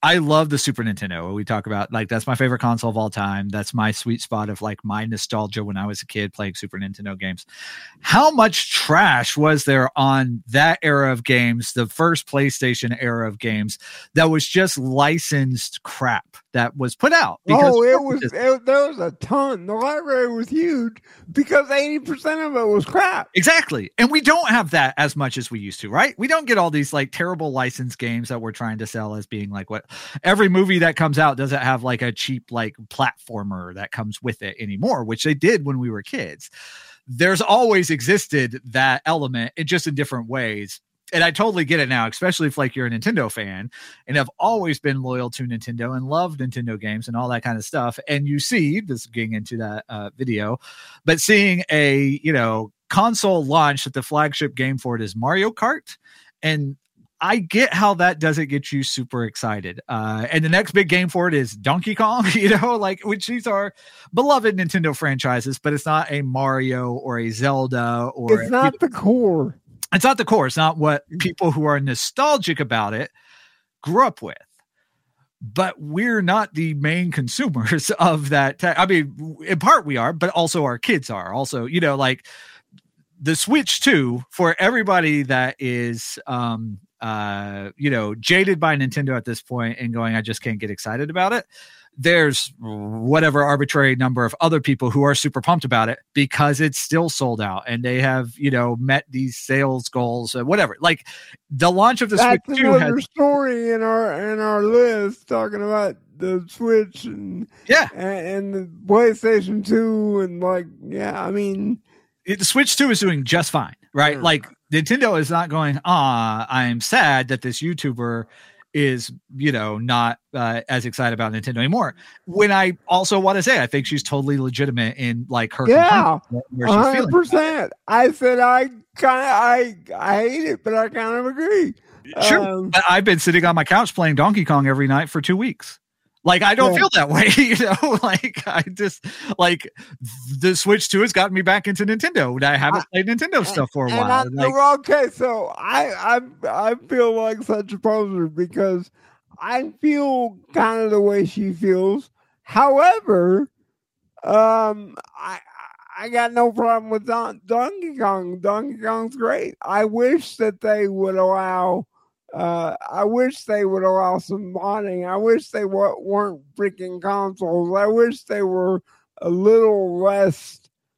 I love the Super Nintendo. We talk about, like, that's my favorite console of all time. That's my sweet spot of like my nostalgia when I was a kid playing Super Nintendo games. How much trash was there on that era of games, the first PlayStation era of games, that was just licensed crap that was put out? Because there was a ton. The library was huge because 80% of it was crap. Exactly. And we don't have that as much as we used to, right? We don't get all these like terrible licensed games that we're trying to sell as being like what every movie that comes out doesn't have like a cheap like platformer that comes with it anymore, which they did when we were kids. There's always existed that element, it just in different ways. And I totally get it now, especially if like you're a Nintendo fan and have always been loyal to Nintendo and loved Nintendo games and all that kind of stuff. And you see this getting into that video, but seeing a, console launch that the flagship game for it is Mario Kart. And I get how that doesn't get you super excited. And the next big game for it is Donkey Kong, which these are beloved Nintendo franchises, but it's not a Mario or a Zelda or it's not the core. It's not the core. It's not what people who are nostalgic about it grew up with. But we're not the main consumers of that. I mean, in part we are, but also our kids are. Also, like the Switch 2, for everybody that is, jaded by Nintendo at this point and going, I just can't get excited about it. There's whatever arbitrary number of other people who are super pumped about it because it's still sold out and they have, met these sales goals, whatever. Like the launch of the Switch 2 has story in our list talking about the Switch and the PlayStation 2 and the Switch 2 is doing just fine, right? Like Nintendo is not going, I'm sad that this YouTuber is, not as excited about Nintendo anymore. When I also want to say, I think she's totally legitimate in like her. Yeah, 100%. I said, I hate it, but I kind of agree. Sure. But I've been sitting on my couch playing Donkey Kong every night for 2 weeks. Like, I don't feel that way, I just like the Switch 2 has gotten me back into Nintendo. I haven't played Nintendo stuff for a while. Okay, so I feel like such a poser because I feel kind of the way she feels. However, I got no problem with Donkey Kong. Donkey Kong's great. I wish that they would allow. I wish they would allow some modding. I wish they weren't freaking consoles. I wish they were a little less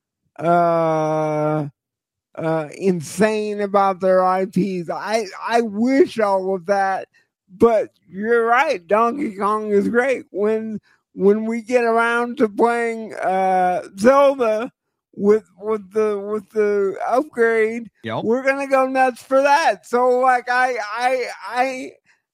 insane about their IPs. I wish all of that, but you're right. Donkey Kong is great. When we get around to playing Zelda with the upgrade, we're gonna go nuts for that. So like I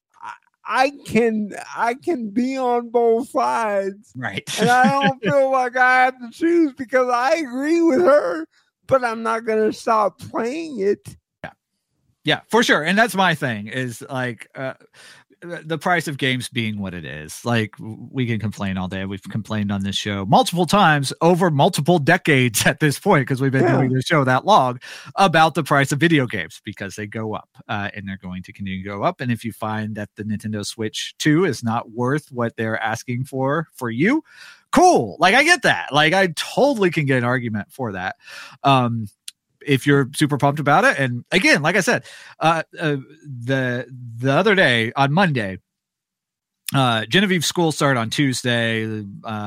can be on both sides, right? And I don't feel like I have to choose because I agree with her, but I'm not gonna stop playing it. Yeah, for sure. And that's my thing is like the price of games being what it is. Like, we can complain all day. We've complained on this show multiple times over multiple decades at this point, because we've been doing this show that long, about the price of video games, because they go up and they're going to continue to go up. And if you find that the Nintendo Switch 2 is not worth what they're asking for you, cool. Like, I get that. Like, I totally can get an argument for that. If you're super pumped about it. And again, like I said, the other day on Monday, Genevieve's school started on Tuesday.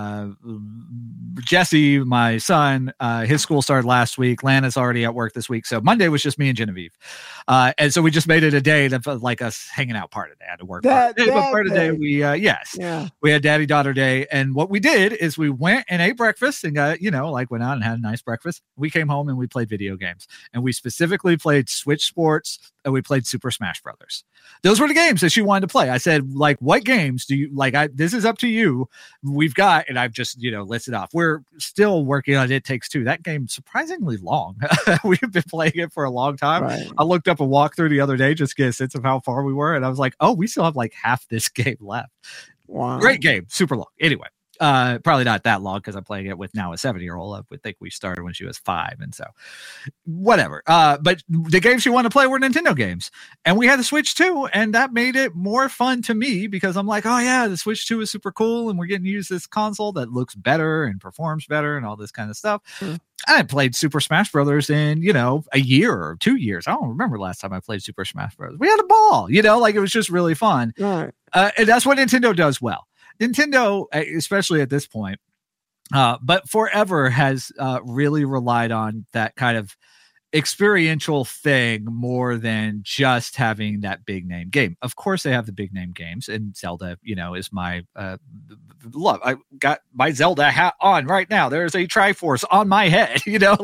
Jesse, my son, his school started last week. Lana's already at work this week. So Monday was just me and Genevieve. And so we just made it a day that felt like us hanging out part of the day. I had to work part of the day. We had daddy-daughter day. And what we did is we went and ate breakfast and got, went out and had a nice breakfast. We came home and we played video games. And we specifically played Switch Sports and we played Super Smash Brothers. Those were the games that she wanted to play. I said, like, what games do you like? This is up to you. We've got, and I've just, listed off. We're still working on It Takes Two. That game's surprisingly long. We've been playing it for a long time. Right. I looked up a walkthrough the other day just to get a sense of how far we were. And I was like, oh, we still have like half this game left. Wow. Great game. Super long. Anyway. Probably not that long because I'm playing it with now a 7-year-old. I would think we started when she was 5, and so whatever. But the games she wanted to play were Nintendo games, and we had the Switch 2, and that made it more fun to me because I'm like, oh yeah, the Switch 2 is super cool, and we're getting to use this console that looks better and performs better and all this kind of stuff. I had played Super Smash Brothers in, a year or 2 years. I don't remember last time I played Super Smash Brothers. We had a ball, like it was just really fun. Right. And that's what Nintendo does well. Nintendo, especially at this point, but forever has really relied on that kind of experiential thing more than just having that big name game. Of course, they have the big name games, and Zelda, is my love. I got my Zelda hat on right now. There's a Triforce on my head.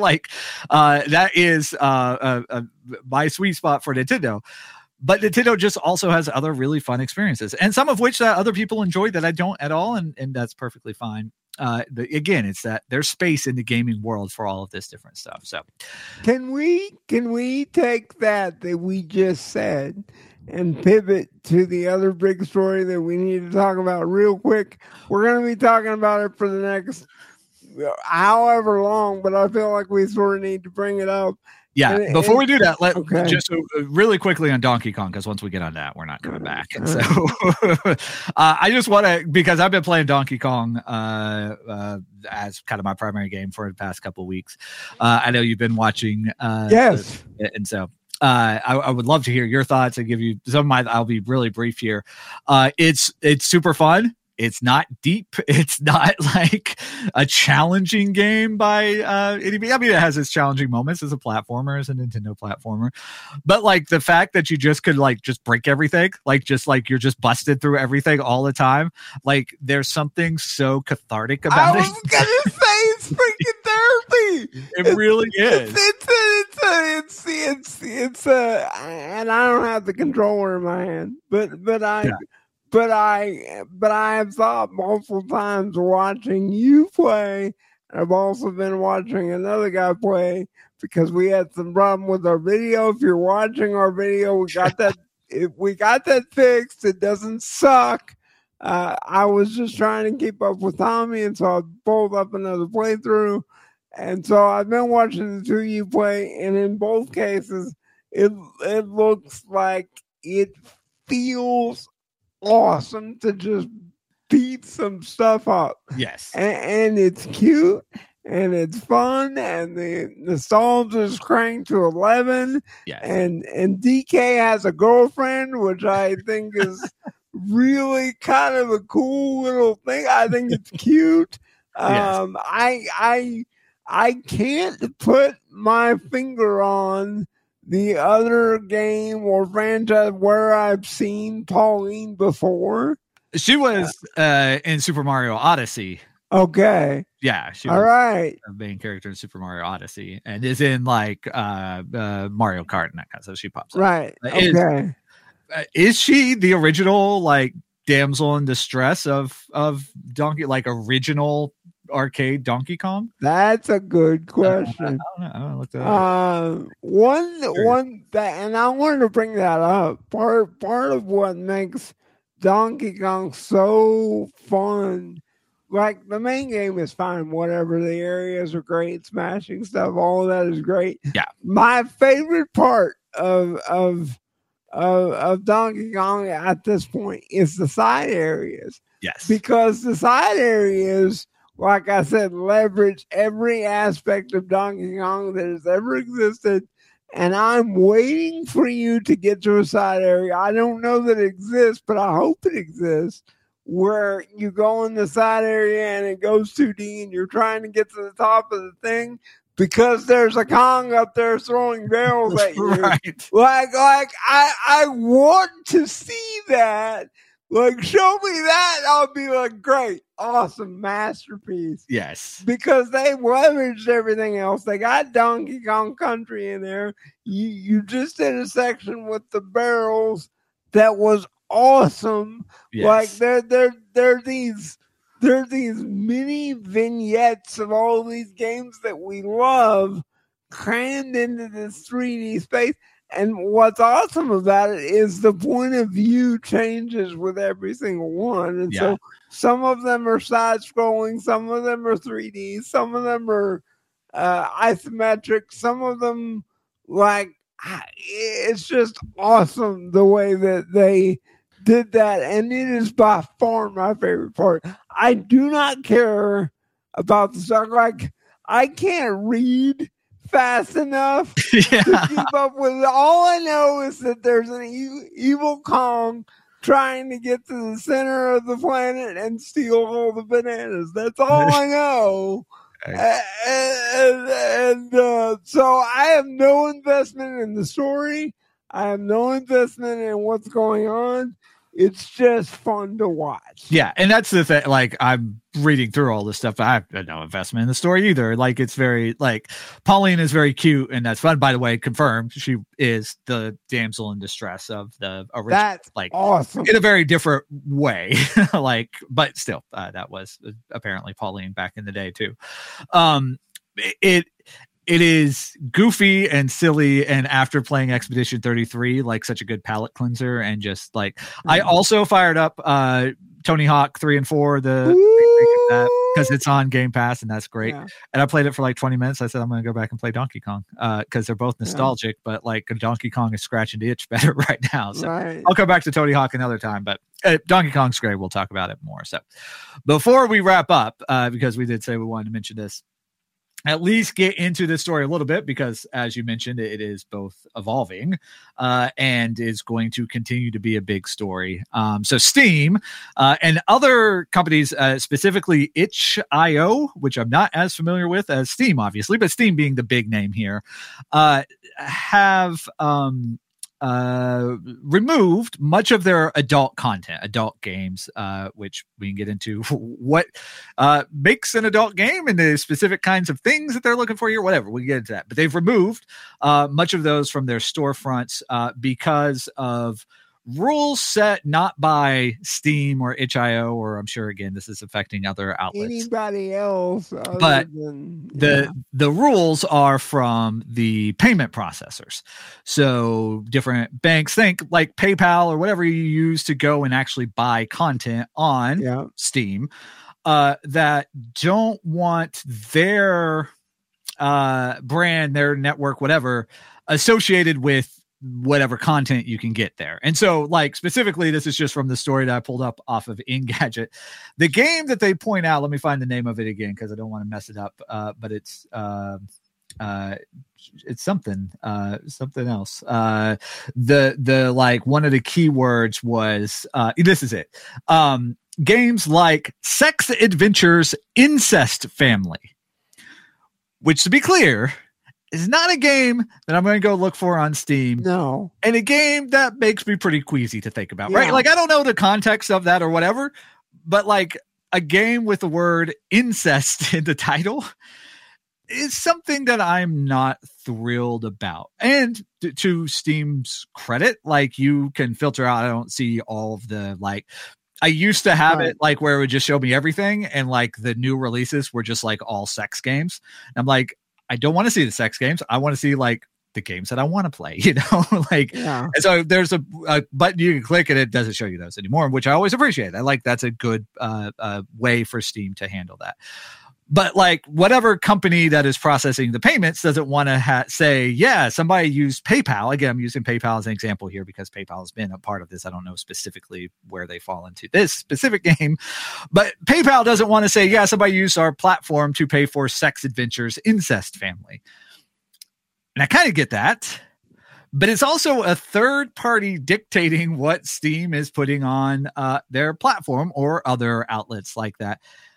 That is my sweet spot for Nintendo. But Nintendo just also has other really fun experiences, and some of which that other people enjoy that I don't at all, and that's perfectly fine. Again, it's that there's space in the gaming world for all of this different stuff. So, can we take that we just said and pivot to the other big story that we need to talk about real quick? We're going to be talking about it for the next however long, but I feel like we sort of need to bring it up. Yeah, before we do that, just really quickly on Donkey Kong, because once we get on that, we're not coming back. And so I just want to, because I've been playing Donkey Kong as kind of my primary game for the past couple of weeks. I know you've been watching. Yes. And so I would love to hear your thoughts and give you some of my, I'll be really brief here. It's super fun. It's not deep. It's not like a challenging game by any means. I mean, it has its challenging moments as a platformer, as a Nintendo platformer. But like the fact that you just could just break everything, you're just busted through everything all the time. Like there's something so cathartic about it. I was gonna say it's freaking therapy. It really is. It's and I don't have the controller in my hand, but I have thought multiple times watching you play. I've also been watching another guy play because we had some problem with our video. If you're watching our video, we got that fixed. It doesn't suck. I was just trying to keep up with Tommy, and so I pulled up another playthrough. And so I've been watching the two of you play, and in both cases, it looks like it feels awesome to just beat some stuff up. Yes. And it's cute and it's fun, and the nostalgia is cranked to 11. Yes. And DK has a girlfriend, which I think is really kind of a cool little thing. I think it's cute. Yes. I can't put my finger on the other game or franchise where I've seen Pauline before. She was in Super Mario Odyssey. Okay. Yeah. She was a main character in Super Mario Odyssey and is in Mario Kart and that kind of stuff. So she pops up. Right. Okay. Is she the original damsel in distress of Donkey, original arcade Donkey Kong? That's a good question. I don't know. Look that up. One that, and I wanted to bring that up. Part of what makes Donkey Kong so fun, the main game is fine, whatever. The areas are great, smashing stuff, all of that is great. Yeah. My favorite part of Donkey Kong at this point is the side areas. Yes. Because the side areas, like I said, leverage every aspect of Donkey Kong that has ever existed. And I'm waiting for you to get to a side area. I don't know that it exists, but I hope it exists, where you go in the side area and it goes 2D and you're trying to get to the top of the thing because there's a Kong up there throwing barrels at you. Right. I want to see that. Show me that. I'll be great, awesome, masterpiece. Yes. Because they leveraged everything else. They got Donkey Kong Country in there. You just did a section with the barrels that was awesome. Yes. They're these mini vignettes of all these games that we love crammed into this 3D space. And what's awesome about it is the point of view changes with every single one. And so some of them are side scrolling, some of them are 3D, some of them are isometric, some of them it's just awesome the way that they did that. And it is by far my favorite part. I do not care about the stuff. Like, I can't read fast enough to keep up with it. All I know is that there's an evil Kong trying to get to the center of the planet and steal all the bananas. That's all I know. So I have no investment in the story. I have no investment in what's going on. It's just fun to watch. Yeah, and that's the thing. Like, I'm reading through all this stuff, but I have no investment in the story either. Like, it's very, like, Pauline is very cute, and that's fun. By the way, confirmed, she is the damsel in distress of the original. That's like awesome in a very different way. Like, but still, that was apparently Pauline back in the day too. It is goofy and silly, and after playing Expedition 33, like, such a good palate cleanser, and just like I also fired up Tony Hawk 3 and 4 because it's on Game Pass, and that's great. And I played it for like 20 minutes. I said I'm going to go back and play Donkey Kong because they're both nostalgic, but like Donkey Kong is scratching the itch better right now. So I'll come back to Tony Hawk another time, but Donkey Kong's great. We'll talk about it more. So before we wrap up, because we did say we wanted to mention this, at least get into this story a little bit, because as you mentioned, it is both evolving and is going to continue to be a big story. So Steam and other companies, specifically itch.io, which I'm not as familiar with as Steam, obviously, but Steam being the big name here, have removed much of their adult content, adult games, which we can get into what makes an adult game and the specific kinds of things that they're looking for here, whatever. We can get into that. But they've removed much of those from their storefronts because of rules set not by Steam or itch.io, or I'm sure, again, this is affecting other outlets. Anybody else. But the rules are from the payment processors. So different banks, think like PayPal or whatever you use to go and actually buy content on Steam, that don't want their brand, their network, whatever, associated with whatever content you can get there. And so, like, specifically, this is just from the story that I pulled up off of Engadget. The game that they point out, let me find the name of it again because I don't want to mess it up, but it's something else. The like, one of the keywords was this is it. Games like Sex Adventures Incest Family, which, to be clear, is not a game that I'm going to go look for on Steam. No. And a game that makes me pretty queasy to think about, right? Like, I don't know the context of that or whatever, but like a game with the word incest in the title is something that I'm not thrilled about. And to Steam's credit, like, you can filter out, I don't see all of the, like, I used to have it like where it would just show me everything, and like the new releases were just like all sex games. And I'm like, I don't want to see the sex games. I want to see like the games that I want to play, you know, like, and so there's a button you can click and it doesn't show you those anymore, which I always appreciate. I like, that's a good way for Steam to handle that. But like, whatever company that is processing the payments doesn't want to say, yeah, somebody used PayPal. Again, I'm using PayPal as an example here because PayPal has been a part of this. I don't know specifically where they fall into this specific game, but PayPal doesn't want to say, yeah, somebody used our platform to pay for Sex Adventures Incest Family. And I kind of get that, but it's also a third party dictating what Steam is putting on their platform or other outlets like that.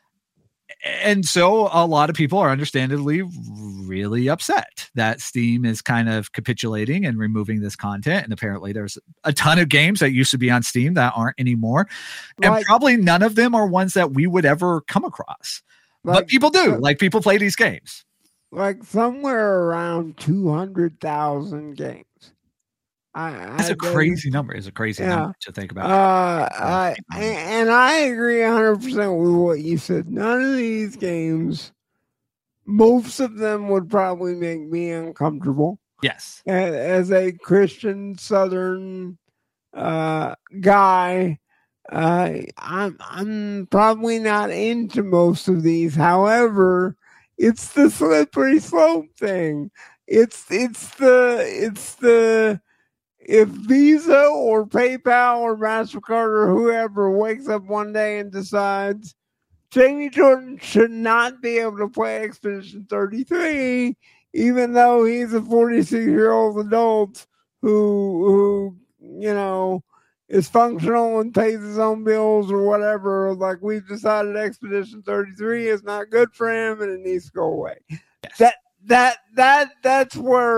And so a lot of people are understandably really upset that Steam is kind of capitulating and removing this content. And apparently there's a ton of games that used to be on Steam that aren't anymore. And probably none of them are ones that we would ever come across. But people do. Like, people play these games. Like somewhere around 200,000 games. That's a crazy number. It's a crazy number to think about. And I agree 100% with what you said. None of these games, most of them would probably make me uncomfortable. Yes. As a Christian Southern guy, I'm probably not into most of these. However, it's the slippery slope thing. It's the if Visa or PayPal or MasterCard or whoever wakes up one day and decides Jamie Jordan should not be able to play Expedition 33, even though he's a 46-year-old adult who is functional and pays his own bills or whatever. Like, we've decided Expedition 33 is not good for him and it needs to go away. Yes. That's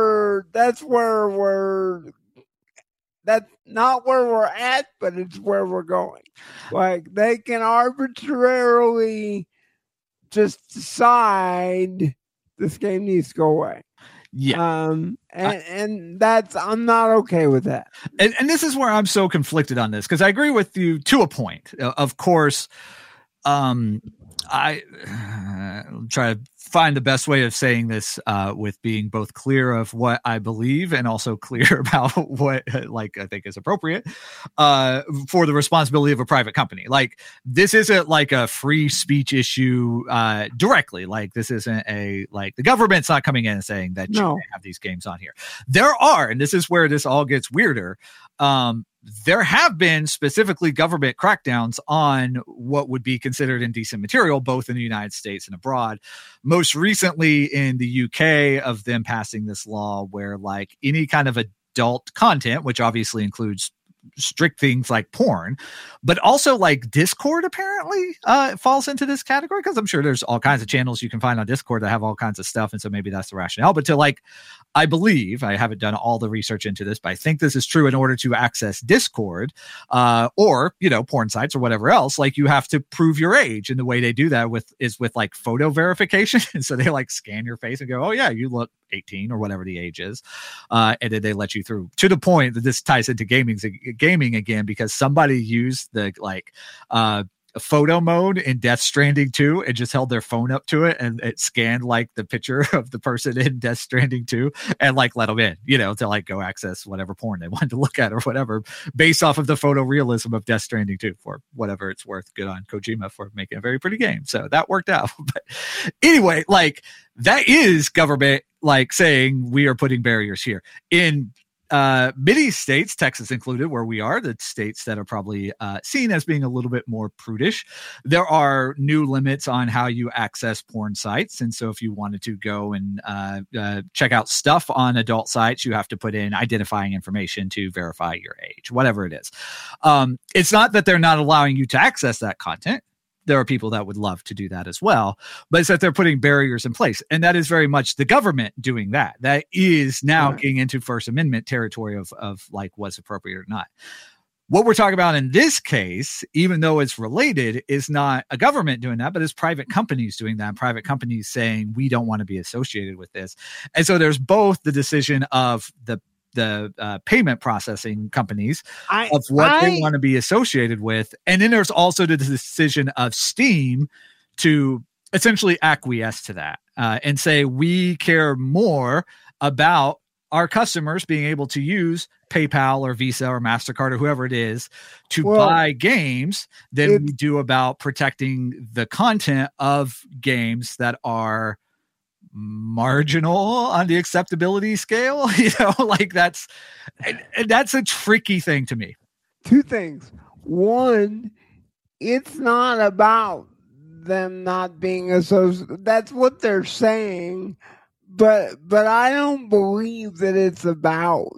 not where we're at, but it's where we're going. Like, they can arbitrarily just decide this game needs to go away. Yeah. And that's, I'm not okay with that. And this is where I'm so conflicted on this, because I agree with you to a point. Of course, I try to find the best way of saying this with being both clear of what I believe and also clear about what I think is appropriate for the responsibility of a private company. Like, this isn't like a free speech issue directly. Like, this isn't the government's not coming in and saying that you can't have these games on here. There are, and this is where this all gets weirder. There have been specifically government crackdowns on what would be considered indecent material, both in the United States and abroad. Most recently in the UK, of them passing this law where any kind of adult content, which obviously includes strict things like porn, but also Discord apparently falls into this category, because I'm sure there's all kinds of channels you can find on Discord that have all kinds of stuff, and so maybe that's the rationale. But I believe, I haven't done all the research into this, but I think this is true. In order to access Discord or porn sites or whatever else, you have to prove your age, and the way they do that is with photo verification. And so they scan your face and go, oh yeah, you look 18 or whatever the age is, and then they let you through. To the point that this ties into gaming again, because somebody used the photo mode in Death Stranding 2 and just held their phone up to it, and it scanned the picture of the person in Death Stranding 2 and let them in, to go access whatever porn they wanted to look at or whatever, based off of the photorealism of Death Stranding 2, for whatever it's worth. Good on Kojima for making a very pretty game. So that worked out. But anyway, that is government saying we are putting barriers here. In many states, Texas included, where we are, the states that are probably seen as being a little bit more prudish, there are new limits on how you access porn sites. And so if you wanted to go and check out stuff on adult sites, you have to put in identifying information to verify your age, whatever it is. It's not that they're not allowing you to access that content. There are people that would love to do that as well, but it's that they're putting barriers in place. And that is very much the government doing that. That is now getting into First Amendment territory of what's appropriate or not. What we're talking about in this case, even though it's related, is not a government doing that, but it's private companies doing that. And private companies saying, we don't want to be associated with this. And so there's both the decision of the payment processing companies of what they want to be associated with. And then there's also the decision of Steam to essentially acquiesce to that and say, we care more about our customers being able to use PayPal or Visa or MasterCard or whoever it is to buy games than we do about protecting the content of games that are marginal on the acceptability scale. That's a tricky thing to me. Two things. One, it's not about them not being associated. That's what they're saying, but I don't believe that it's about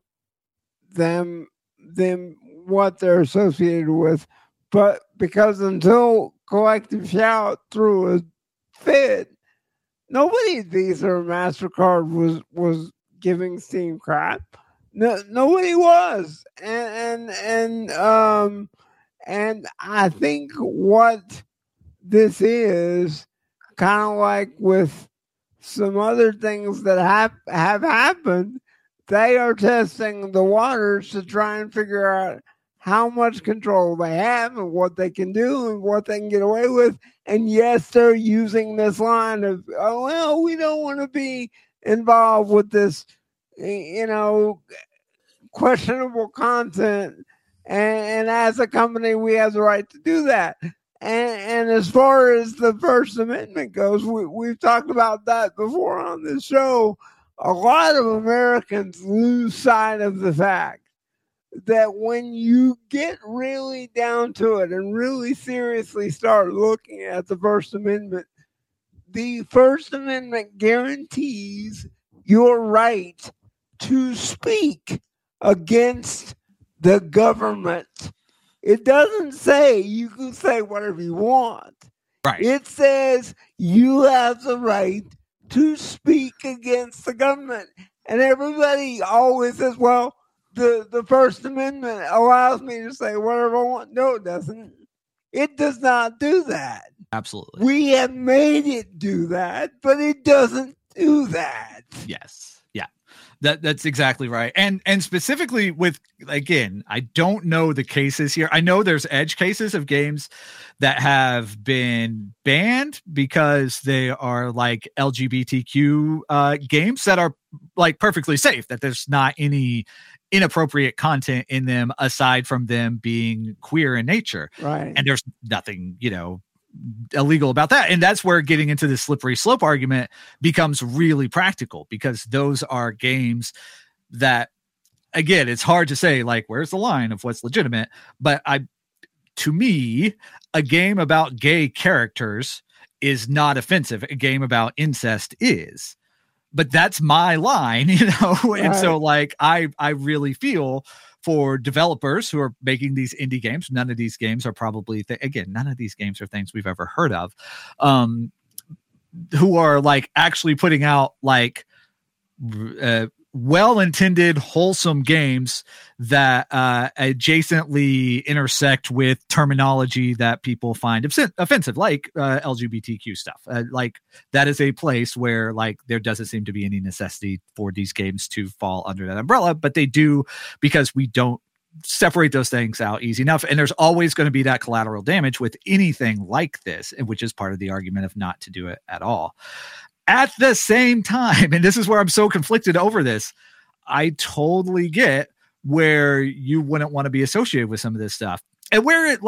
them what they're associated with. But because until Collective Shout threw a fit, nobody at Visa or MasterCard was giving Steam crap. No, nobody was, and I think what this is kind of like with some other things that have happened. They are testing the waters to try and figure out how much control they have and what they can do and what they can get away with. And yes, they're using this line of, oh, well, we don't want to be involved with this questionable content. And as a company, we have the right to do that. And as far as the First Amendment goes, we've talked about that before on this show. A lot of Americans lose sight of the fact that when you get really down to it and really seriously start looking at the First Amendment guarantees your right to speak against the government. It doesn't say you can say whatever you want. Right. It says you have the right to speak against the government. And everybody always says, well, the First Amendment allows me to say whatever I want. No, it doesn't. It does not do that. Absolutely. We have made it do that, but it doesn't do that. Yes. Yeah. That's exactly right. And specifically with, again, I don't know the cases here. I know there's edge cases of games that have been banned because they are like LGBTQ games that are like perfectly safe, that there's not any inappropriate content in them aside from them being queer in nature. Right. And there's nothing, illegal about that. And that's where getting into the slippery slope argument becomes really practical, because those are games that, again, it's hard to say, like, where's the line of what's legitimate? But to me, a game about gay characters is not offensive. A game about incest is. But that's my line, Right. And so, like, I really feel for developers who are making these indie games. None of these games are probably, none of these games are things we've ever heard of, who are like actually putting out like well-intended, wholesome games that adjacently intersect with terminology that people find offensive, like LGBTQ stuff. Like, that is a place where, like, there doesn't seem to be any necessity for these games to fall under that umbrella, but they do, because we don't separate those things out easy enough. And there's always going to be that collateral damage with anything like this, which is part of the argument of not to do it at all. At the same time, and this is where I'm so conflicted over this, I totally get where you wouldn't want to be associated with some of this stuff, and where it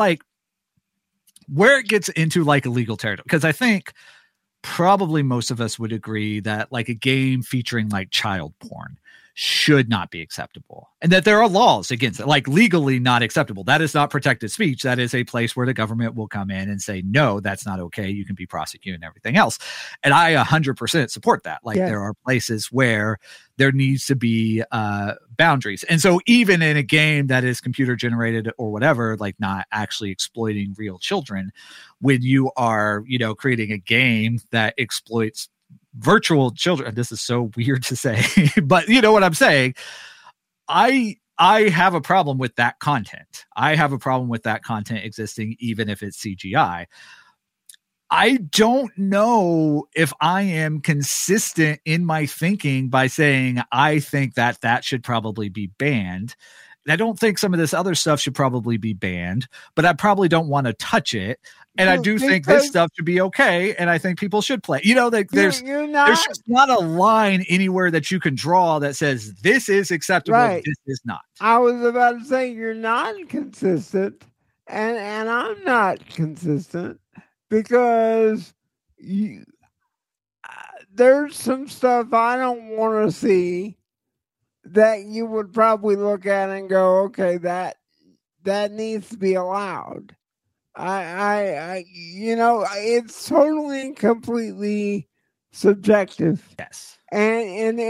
gets into like illegal territory. Because I think probably most of us would agree that like a game featuring like child porn should not be acceptable, and that there are laws against it, like legally not acceptable. That is not protected speech. That is a place where the government will come in and say, no, that's not okay. You can be prosecuted and everything else. And I 100% support that. Like, there are places where there needs to be boundaries. And so even in a game that is computer generated or whatever, like not actually exploiting real children, when you are, creating a game that exploits virtual children, this is so weird to say, but you know what I'm saying. I have a problem with that content. I have a problem with that content existing, even if it's CGI. I don't know if I am consistent in my thinking by saying I think that should probably be banned. I don't think some of this other stuff should probably be banned, but I probably don't want to touch it. And I do think this stuff should be okay, and I think people should play. There's just not a line anywhere that you can draw that says this is acceptable, right. This is not. I was about to say you're not consistent, and I'm not consistent, because there's some stuff I don't want to see that you would probably look at and go, okay, that needs to be allowed. It's totally and completely subjective. Yes. And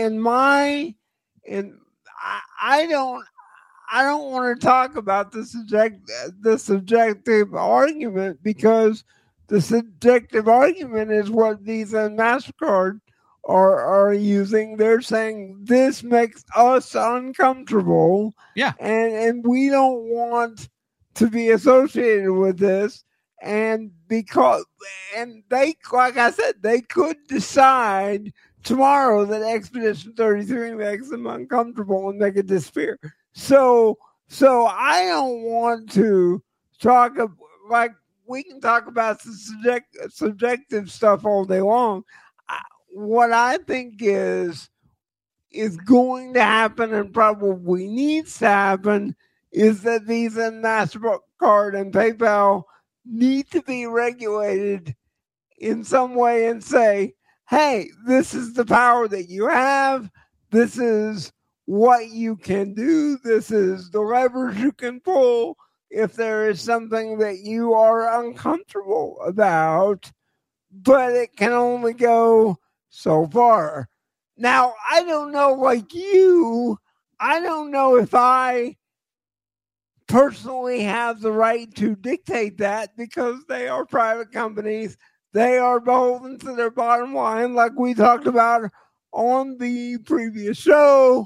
I don't want to talk about the subjective argument, because the subjective argument is what Visa and MasterCard are using. They're saying this makes us uncomfortable. Yeah. And we don't want to be associated with this. And they, like I said, they could decide tomorrow that Expedition 33 makes them uncomfortable and make it disappear. So I don't want to talk about, like, we can talk about the subjective stuff all day long. What I think is is going to happen and probably needs to happen is that Visa and MasterCard and PayPal need to be regulated in some way and say, hey, this is the power that you have. This is what you can do. This is the levers you can pull if there is something that you are uncomfortable about, but it can only go so far. Now, I don't know, like you, I don't know if I personally have the right to dictate that because they are private companies. They are beholden to their bottom line, like we talked about on the previous show.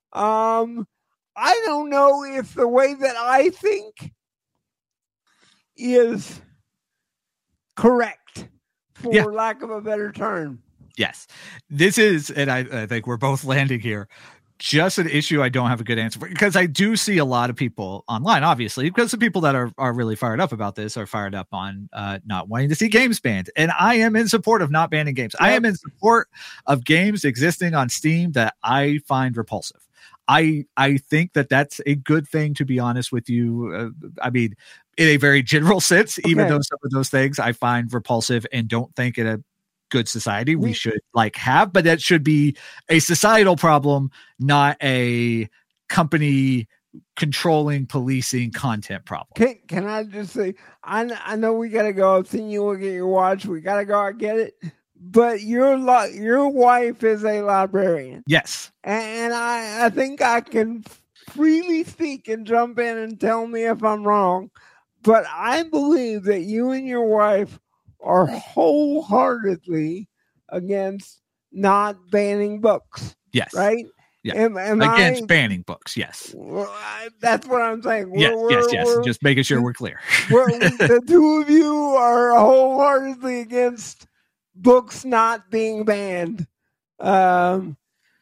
I don't know if the way that I think is correct, for lack of a better term. Yes, this is, and I think we're both landing here, just an issue I don't have a good answer for, because I do see a lot of people online, obviously, because the people that are really fired up about this are fired up on not wanting to see games banned. And I am in support of not banning games. Yep. I am in support of games existing on Steam that I find repulsive. I think that that's a good thing, to be honest with you. I mean, in a very general sense, even though some of those things I find repulsive and don't think in a good society we should have, but that should be a societal problem, not a company controlling, policing content problem. Can I just say, I know we gotta go. I've seen you look at your watch. We gotta go. I get it. But your wife is a librarian. Yes. And I think I can freely speak and jump in and tell me if I'm wrong. But I believe that you and your wife are wholeheartedly against not banning books. Yes. Right? Yeah. Against banning books, yes. That's what I'm saying. Yes. Just making sure we're clear. The two of you are wholeheartedly against books not being banned. And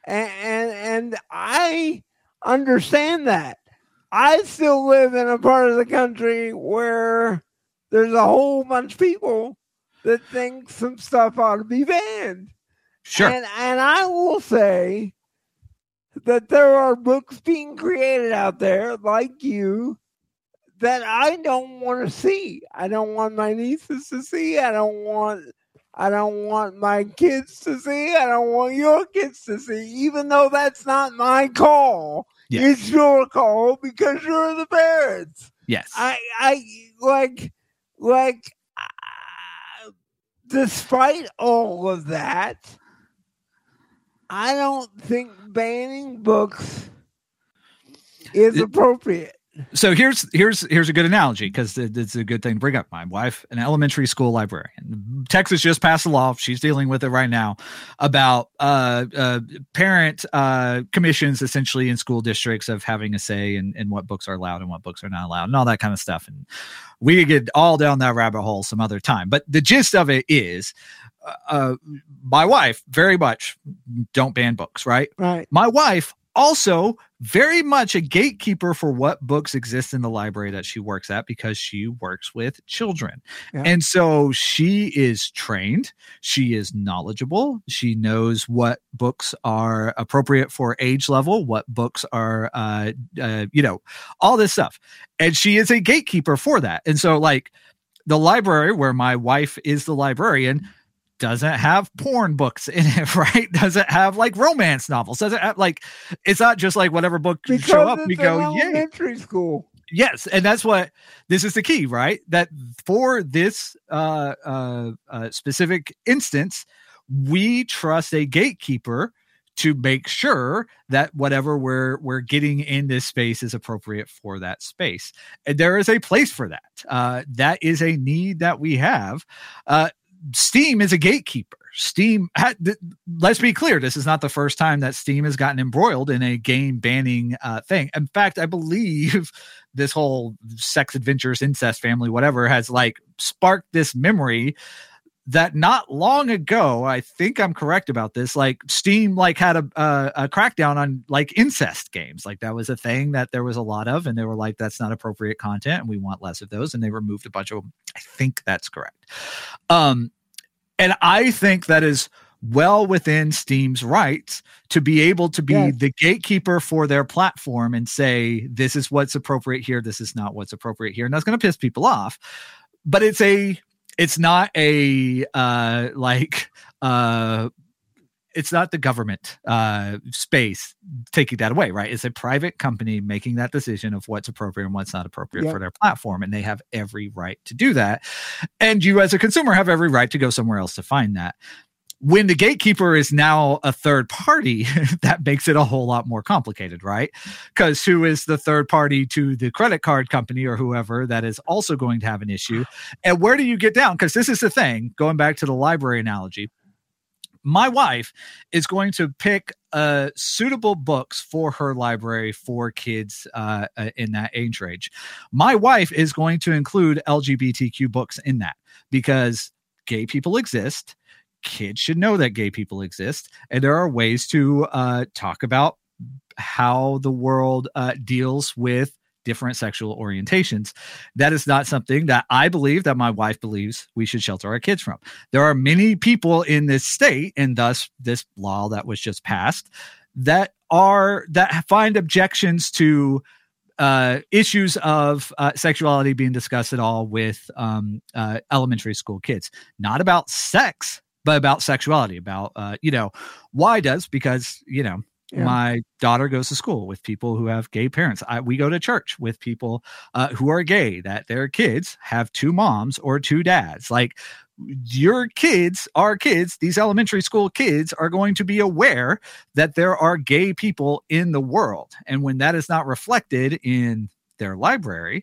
I understand that. I still live in a part of the country where there's a whole bunch of people that think some stuff ought to be banned. Sure. And I will say that there are books being created out there like you that I don't want to see. I don't want my nieces to see. I don't want my kids to see. I don't want your kids to see, even though that's not my call. Yes. It's your call because you're the parents. Yes. I despite all of that, I don't think banning books is appropriate. So here's a good analogy, because it's a good thing to bring up. My wife, an elementary school librarian. Texas just passed a law. She's dealing with it right now about parent commissions, essentially, in school districts, of having a say in what books are allowed and what books are not allowed and all that kind of stuff. And we could get all down that rabbit hole some other time. But the gist of it is, my wife very much don't ban books, right? Right. My wife also very much a gatekeeper for what books exist in the library that she works at, because she works with children. Yeah. And so she is trained. She is knowledgeable. She knows what books are appropriate for age level, what books are, all this stuff. And she is a gatekeeper for that. And so, like, the library where my wife is the librarian doesn't have porn books in it, right? Doesn't have like romance novels. Doesn't have it's not just like whatever book show up, we go, yay. Elementary school. Yes. And that's this is the key, right? That for this specific instance, we trust a gatekeeper to make sure that whatever we're getting in this space is appropriate for that space. And there is a place for that. That is a need that we have. Steam is a gatekeeper. Steam, let's be clear, this is not the first time that Steam has gotten embroiled in a game banning thing. In fact, I believe this whole sex adventures, incest family, whatever, has sparked this memory that not long ago, I think I'm correct about this, Steam had a crackdown on incest games. That was a thing that there was a lot of, and they were like, that's not appropriate content and we want less of those, and they removed a bunch of them. I think that's correct. And I think that is well within Steam's rights to be able to be the gatekeeper for their platform and say, this is what's appropriate here. This is not what's appropriate here. And that's going to piss people off, but it's not a it's not the government space taking that away, right? It's a private company making that decision of what's appropriate and what's not appropriate for their platform. And they have every right to do that. And you as a consumer have every right to go somewhere else to find that. When the gatekeeper is now a third party, that makes it a whole lot more complicated, right? Because who is the third party to the credit card company or whoever that is also going to have an issue? And where do you get down? Because this is the thing, going back to the library analogy. My wife is going to pick suitable books for her library for kids in that age range. My wife is going to include LGBTQ books in that because gay people exist. Kids should know that gay people exist. And there are ways to talk about how the world deals with different sexual orientations. That is not something that I believe, that my wife believes we should shelter our kids from. There are many people in this state, and thus this law that was just passed, that find objections to issues of sexuality being discussed at all with elementary school kids. Not about sex, but about sexuality, about, why does, because, my daughter goes to school with people who have gay parents. We go to church with people who are gay, that their kids have two moms or two dads. Like, your kids, our kids, these elementary school kids are going to be aware that there are gay people in the world. And when that is not reflected in their library,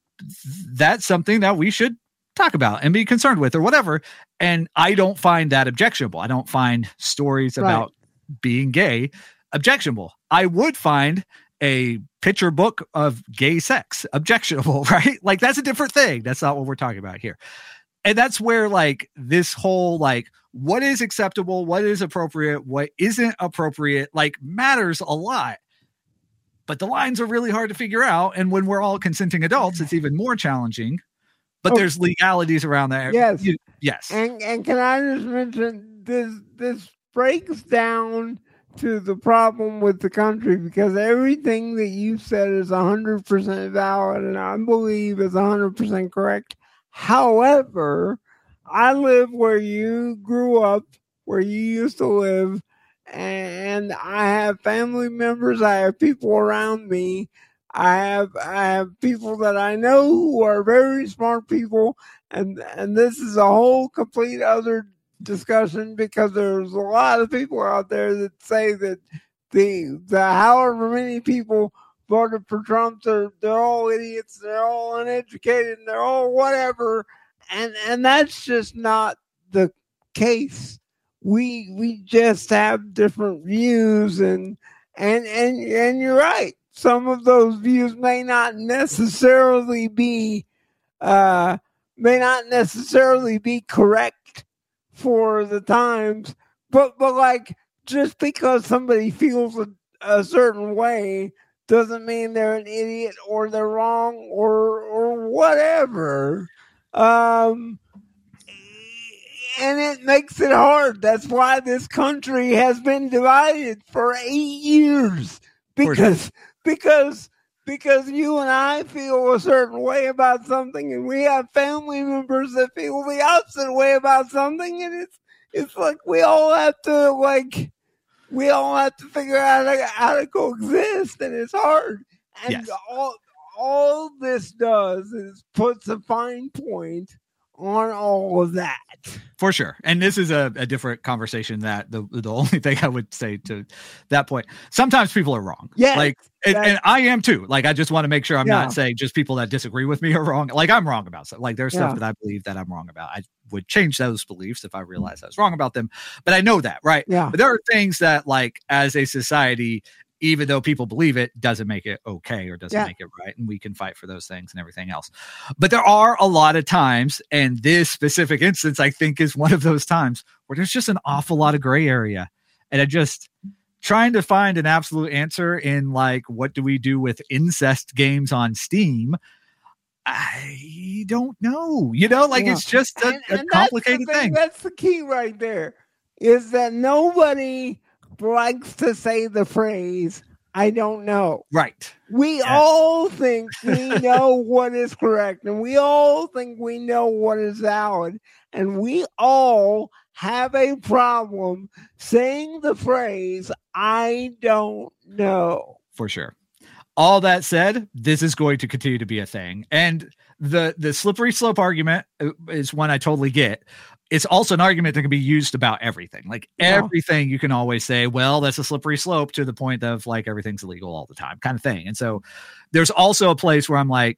that's something that we should talk about and be concerned with or whatever. And I don't find that objectionable. I don't find stories about being gay objectionable. I would find a picture book of gay sex objectionable, right? Like, that's a different thing. That's not what we're talking about here. And that's where, like, this whole, like, what is acceptable, what is appropriate, what isn't appropriate, like, matters a lot. But the lines are really hard to figure out. And when we're all consenting adults, it's even more challenging. But there's legalities around that. Yes. Yes. And can I just mention this breaks down to the problem with the country, because everything that you said is 100% valid and I believe is 100% correct. However, I live where you grew up, where you used to live, and I have family members, I have people around me, I have people that I know who are very smart people, and this is a whole complete other discussion, because there's a lot of people out there that say that the however many people voted for Trump, they're all idiots, they're all uneducated, and they're all whatever, and that's just not the case. We just have different views, and you're right. Some of those views may not necessarily be correct for the times, but like, just because somebody feels a certain way doesn't mean they're an idiot or they're wrong or whatever. And it makes it hard. That's why this country has been divided for 8 years, because you and I feel a certain way about something, and we have family members that feel the opposite way about something, and it's like we all have to figure out how to coexist, and it's hard. And all this does is puts a fine point on all of that. For sure. And this is a different conversation. That the only thing I would say to that point, sometimes people are wrong. Yeah. Like, and I am too. Like, I just want to make sure I'm not saying just people that disagree with me are wrong. Like, I'm wrong about stuff. Like, there's stuff that I believe that I'm wrong about. I would change those beliefs if I realized I was wrong about them. But I know that, right? Yeah. But there are things that, like, as a society, even though people believe it, doesn't make it okay or doesn't make it right. And we can fight for those things and everything else. But there are a lot of times, and this specific instance, I think, is one of those times where there's just an awful lot of gray area. And I just trying to find an absolute answer in, like, what do we do with incest games on Steam? I don't know. Like, it's just a complicated thing. That's the key right there. is that nobody likes to say the phrase, I don't know. Right. We all think we know what is correct, and we all think we know what is valid, and we all have a problem saying the phrase, I don't know. For sure. All that said, this is going to continue to be a thing. And the slippery slope argument is one I totally get. It's also an argument that can be used about everything. Like everything you can always say, well, that's a slippery slope to the point of like everything's illegal all the time kind of thing. And so there's also a place where I'm like,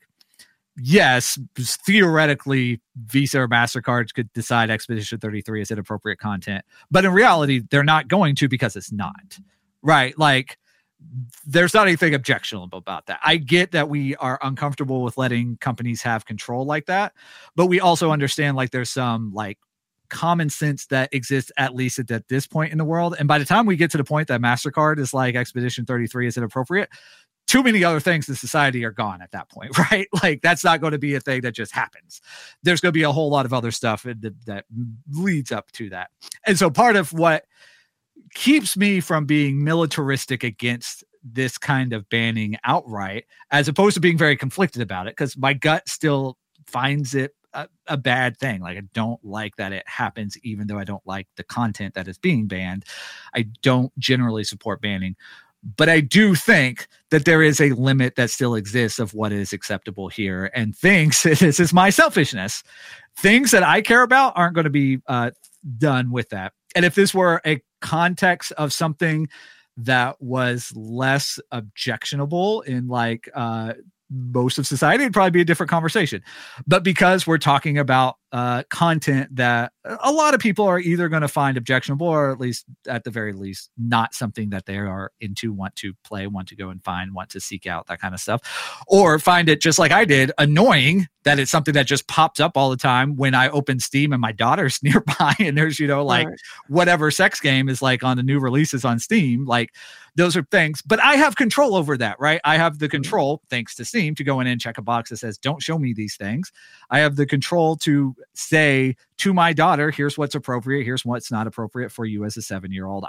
yes, theoretically Visa or MasterCard could decide Expedition 33 is inappropriate content, but in reality, they're not going to because it's not. Right. Like there's not anything objectionable about that. I get that we are uncomfortable with letting companies have control like that, but we also understand like there's some like common sense that exists at least at this point in the world. And by the time we get to the point that MasterCard is like Expedition 33 is inappropriate, too many other things in society are gone at that point, right? Like that's not going to be a thing that just happens. There's going to be a whole lot of other stuff that leads up to that. And so part of what keeps me from being militaristic against this kind of banning outright, as opposed to being very conflicted about it, because my gut still finds it a bad thing. Like I don't like that it happens, even though I don't like the content that is being banned. I don't generally support banning, but I do think that there is a limit that still exists of what is acceptable here. And things, this is my selfishness, things that I care about aren't going to be done with that. And if this were a context of something that was less objectionable in like most of society, it'd probably be a different conversation. But because we're talking about content that a lot of people are either going to find objectionable, or at least at the very least not something that they are into, want to play, want to go and find, want to seek out, that kind of stuff, or find it just like I did annoying that it's something that just pops up all the time when I open Steam and my daughter's nearby and there's, you know, like whatever sex game is like on the new releases on Steam. Like those are things, but I have control over that, right? I have the control, thanks to Steam, to go in and check a box that says, don't show me these things. I have the control to say to my daughter, here's what's appropriate, here's what's not appropriate for you as a 7-year-old.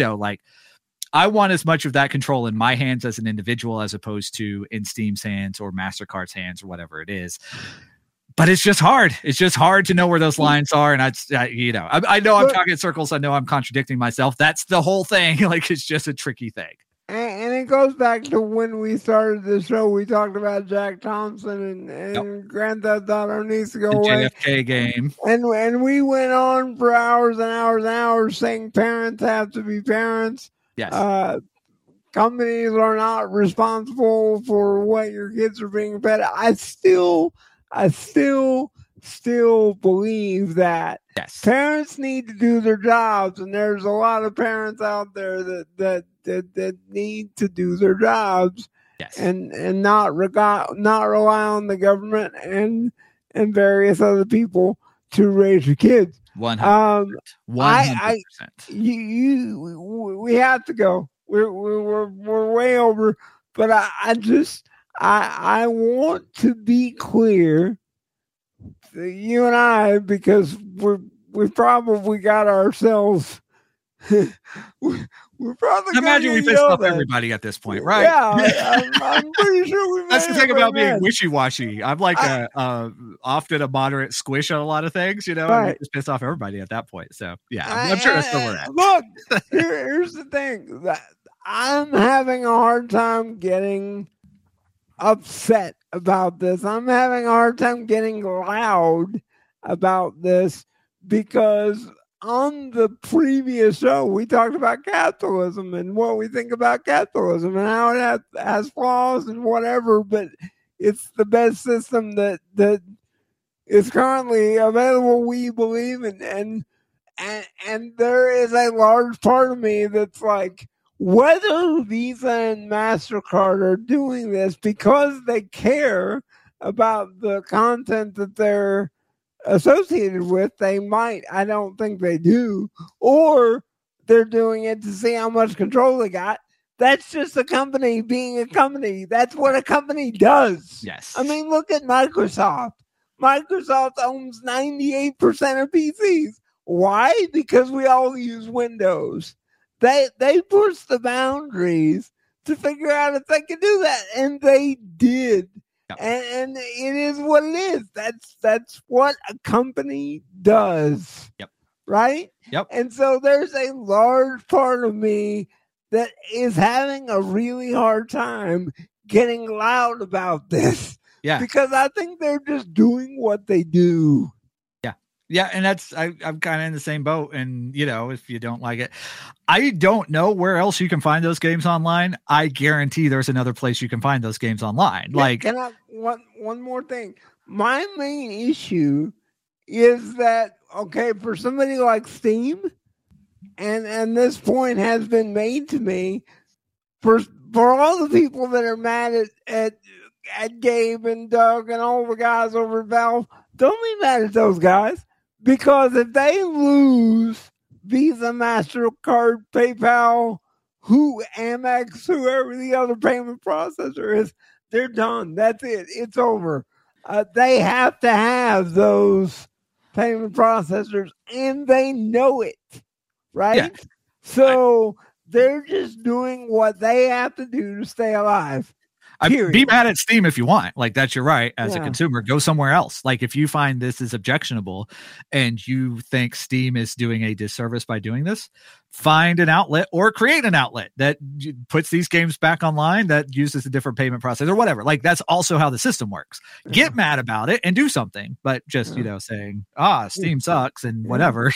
I want as much of that control in my hands as an individual, as opposed to in Steam's hands or MasterCard's hands or whatever it is. But it's just hard. It's just hard to know where those lines are. And I know I'm talking in circles. I know I'm contradicting myself. That's the whole thing. Like, it's just a tricky thing. And it goes back to when we started the show. We talked about Jack Thompson and Grand Theft Auto needs to go away. JFK game. And we went on for hours and hours and hours saying parents have to be parents. Yes. Companies are not responsible for what your kids are being fed. I still believe that parents need to do their jobs, and there's a lot of parents out there that need to do their jobs, and not rely on the government and various other people to raise your kids. 100%. We have to go. We're way over, but I want to be clear, you and I, because we probably got ourselves. We're probably. I imagine we pissed off everybody at this point, right? Yeah, I'm pretty sure we. That's the thing about being wishy-washy. I'm like often a moderate squish on a lot of things, you know. Right. And just pissed off everybody at that point. So yeah, I'm sure that's still where we're at. Look, here's the thing: that I'm having a hard time getting upset about this. I'm having a hard time getting loud about this, because on the previous show we talked about capitalism and what we think about capitalism and how it has flaws and whatever, but it's the best system that is currently available, we believe, and there is a large part of me that's like, whether Visa and MasterCard are doing this because they care about the content that they're associated with, they might. I don't think they do. Or they're doing it to see how much control they got. That's just a company being a company. That's what a company does. Yes. I mean, look at Microsoft. Microsoft owns 98% of PCs. Why? Because we all use Windows. They pushed the boundaries to figure out if they could do that, and they did. Yep. And it is what it is. That's what a company does. Yep. Right? Yep. And so there's a large part of me that is having a really hard time getting loud about this. Yeah. Because I think they're just doing what they do. Yeah, and I'm kind of in the same boat. And, if you don't like it, I don't know where else you can find those games online. I guarantee there's another place you can find those games online. Yeah, one more thing. My main issue is that, okay, for somebody like Steam, and this point has been made to me, for all the people that are mad at Gabe and Doug and all the guys over at Valve, don't be mad at those guys. Because if they lose Visa, MasterCard, PayPal, Amex, whoever the other payment processor is, they're done. That's it. It's over. They have to have those payment processors, and they know it, right? Yeah. So they're just doing what they have to do to stay alive. Be mad at Steam if you want. That's your right as a consumer. Go somewhere else. If you find this is objectionable and you think Steam is doing a disservice by doing this, find an outlet or create an outlet that puts these games back online that uses a different payment process or whatever. That's also how the system works. Get mad about it and do something, but just, saying, Steam sucks and whatever,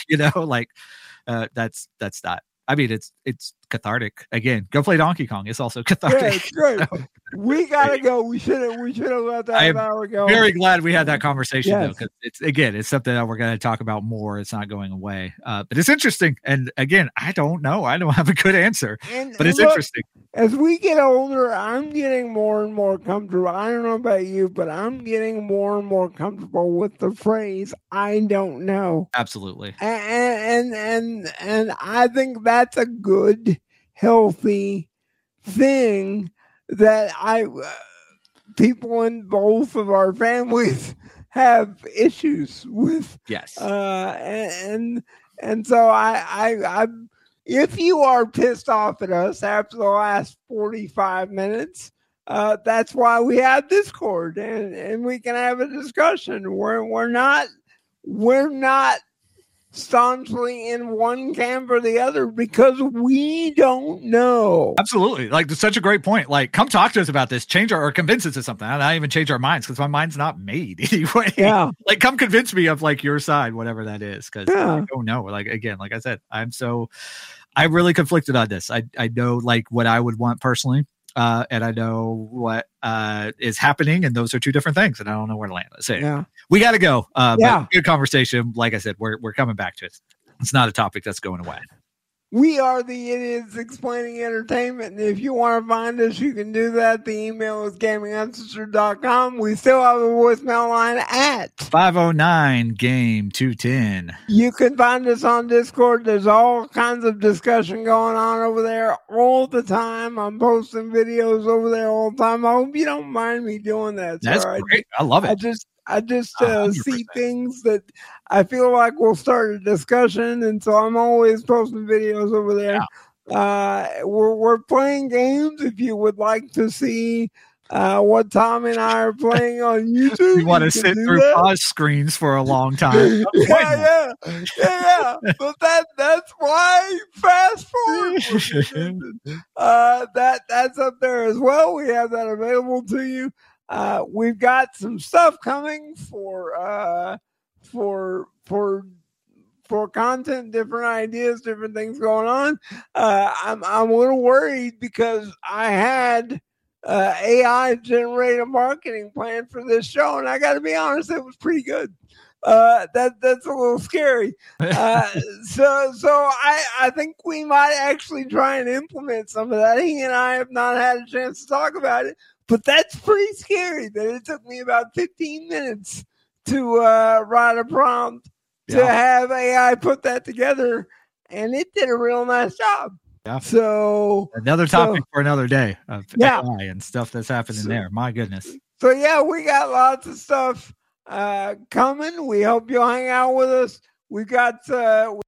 that's not. I mean, it's cathartic. Again, go play Donkey Kong. It's also cathartic. Yeah, so, we gotta go. We should have let that an hour go. Very glad we had that conversation though, because it's something that we're going to talk about more. It's not going away, but it's interesting. And again, I don't know. I don't have a good answer, but it's interesting. As we get older, I'm getting more and more comfortable. I don't know about you, but I'm getting more and more comfortable with the phrase "I don't know." Absolutely, and I think that's a good, healthy thing that people in both of our families have issues with. Yes, and so I if you are pissed off at us after the last 45 minutes, that's why we have Discord and we can have a discussion. We're not staunchly in one camp or the other because we don't know. Absolutely. It's such a great point. Come talk to us about this, or convince us of something. And I even change our minds because my mind's not made anyway. Yeah. Come convince me of your side, whatever that is. Cause I don't know. Again, like I said, I'm really conflicted on this. I know what I would want personally. And I know what is happening, and those are two different things, and I don't know where to land. So we got to go. But good conversation. Like I said, we're coming back to it. It's not a topic that's going away. We are the Idiots Explaining Entertainment, and if you want to find us, you can do that. The email is gamingancestor.com. We still have a voicemail line at 509-GAME-210. You can find us on Discord. There's all kinds of discussion going on over there all the time. I'm posting videos over there all the time. I hope you don't mind me doing that. That's great. I love it. I just see things that I feel like will start a discussion, and so I'm always posting videos over there. Yeah. We're playing games. If you would like to see what Tom and I are playing on YouTube, you want to sit through pause screens for a long time. yeah. But that's why fast forward. That's up there as well. We have that available to you. We've got some stuff coming for content, different ideas, different things going on. I'm a little worried because I had AI generate a marketing plan for this show, and I got to be honest, it was pretty good. That's a little scary. So I think we might actually try and implement some of that. He and I have not had a chance to talk about it. But that's pretty scary that it took me about 15 minutes to write a prompt to have AI put that together, and it did a real nice job. Yeah. So another topic for another day of AI and stuff that's happening there. My goodness. So we got lots of stuff coming. We hope you'll hang out with us. we got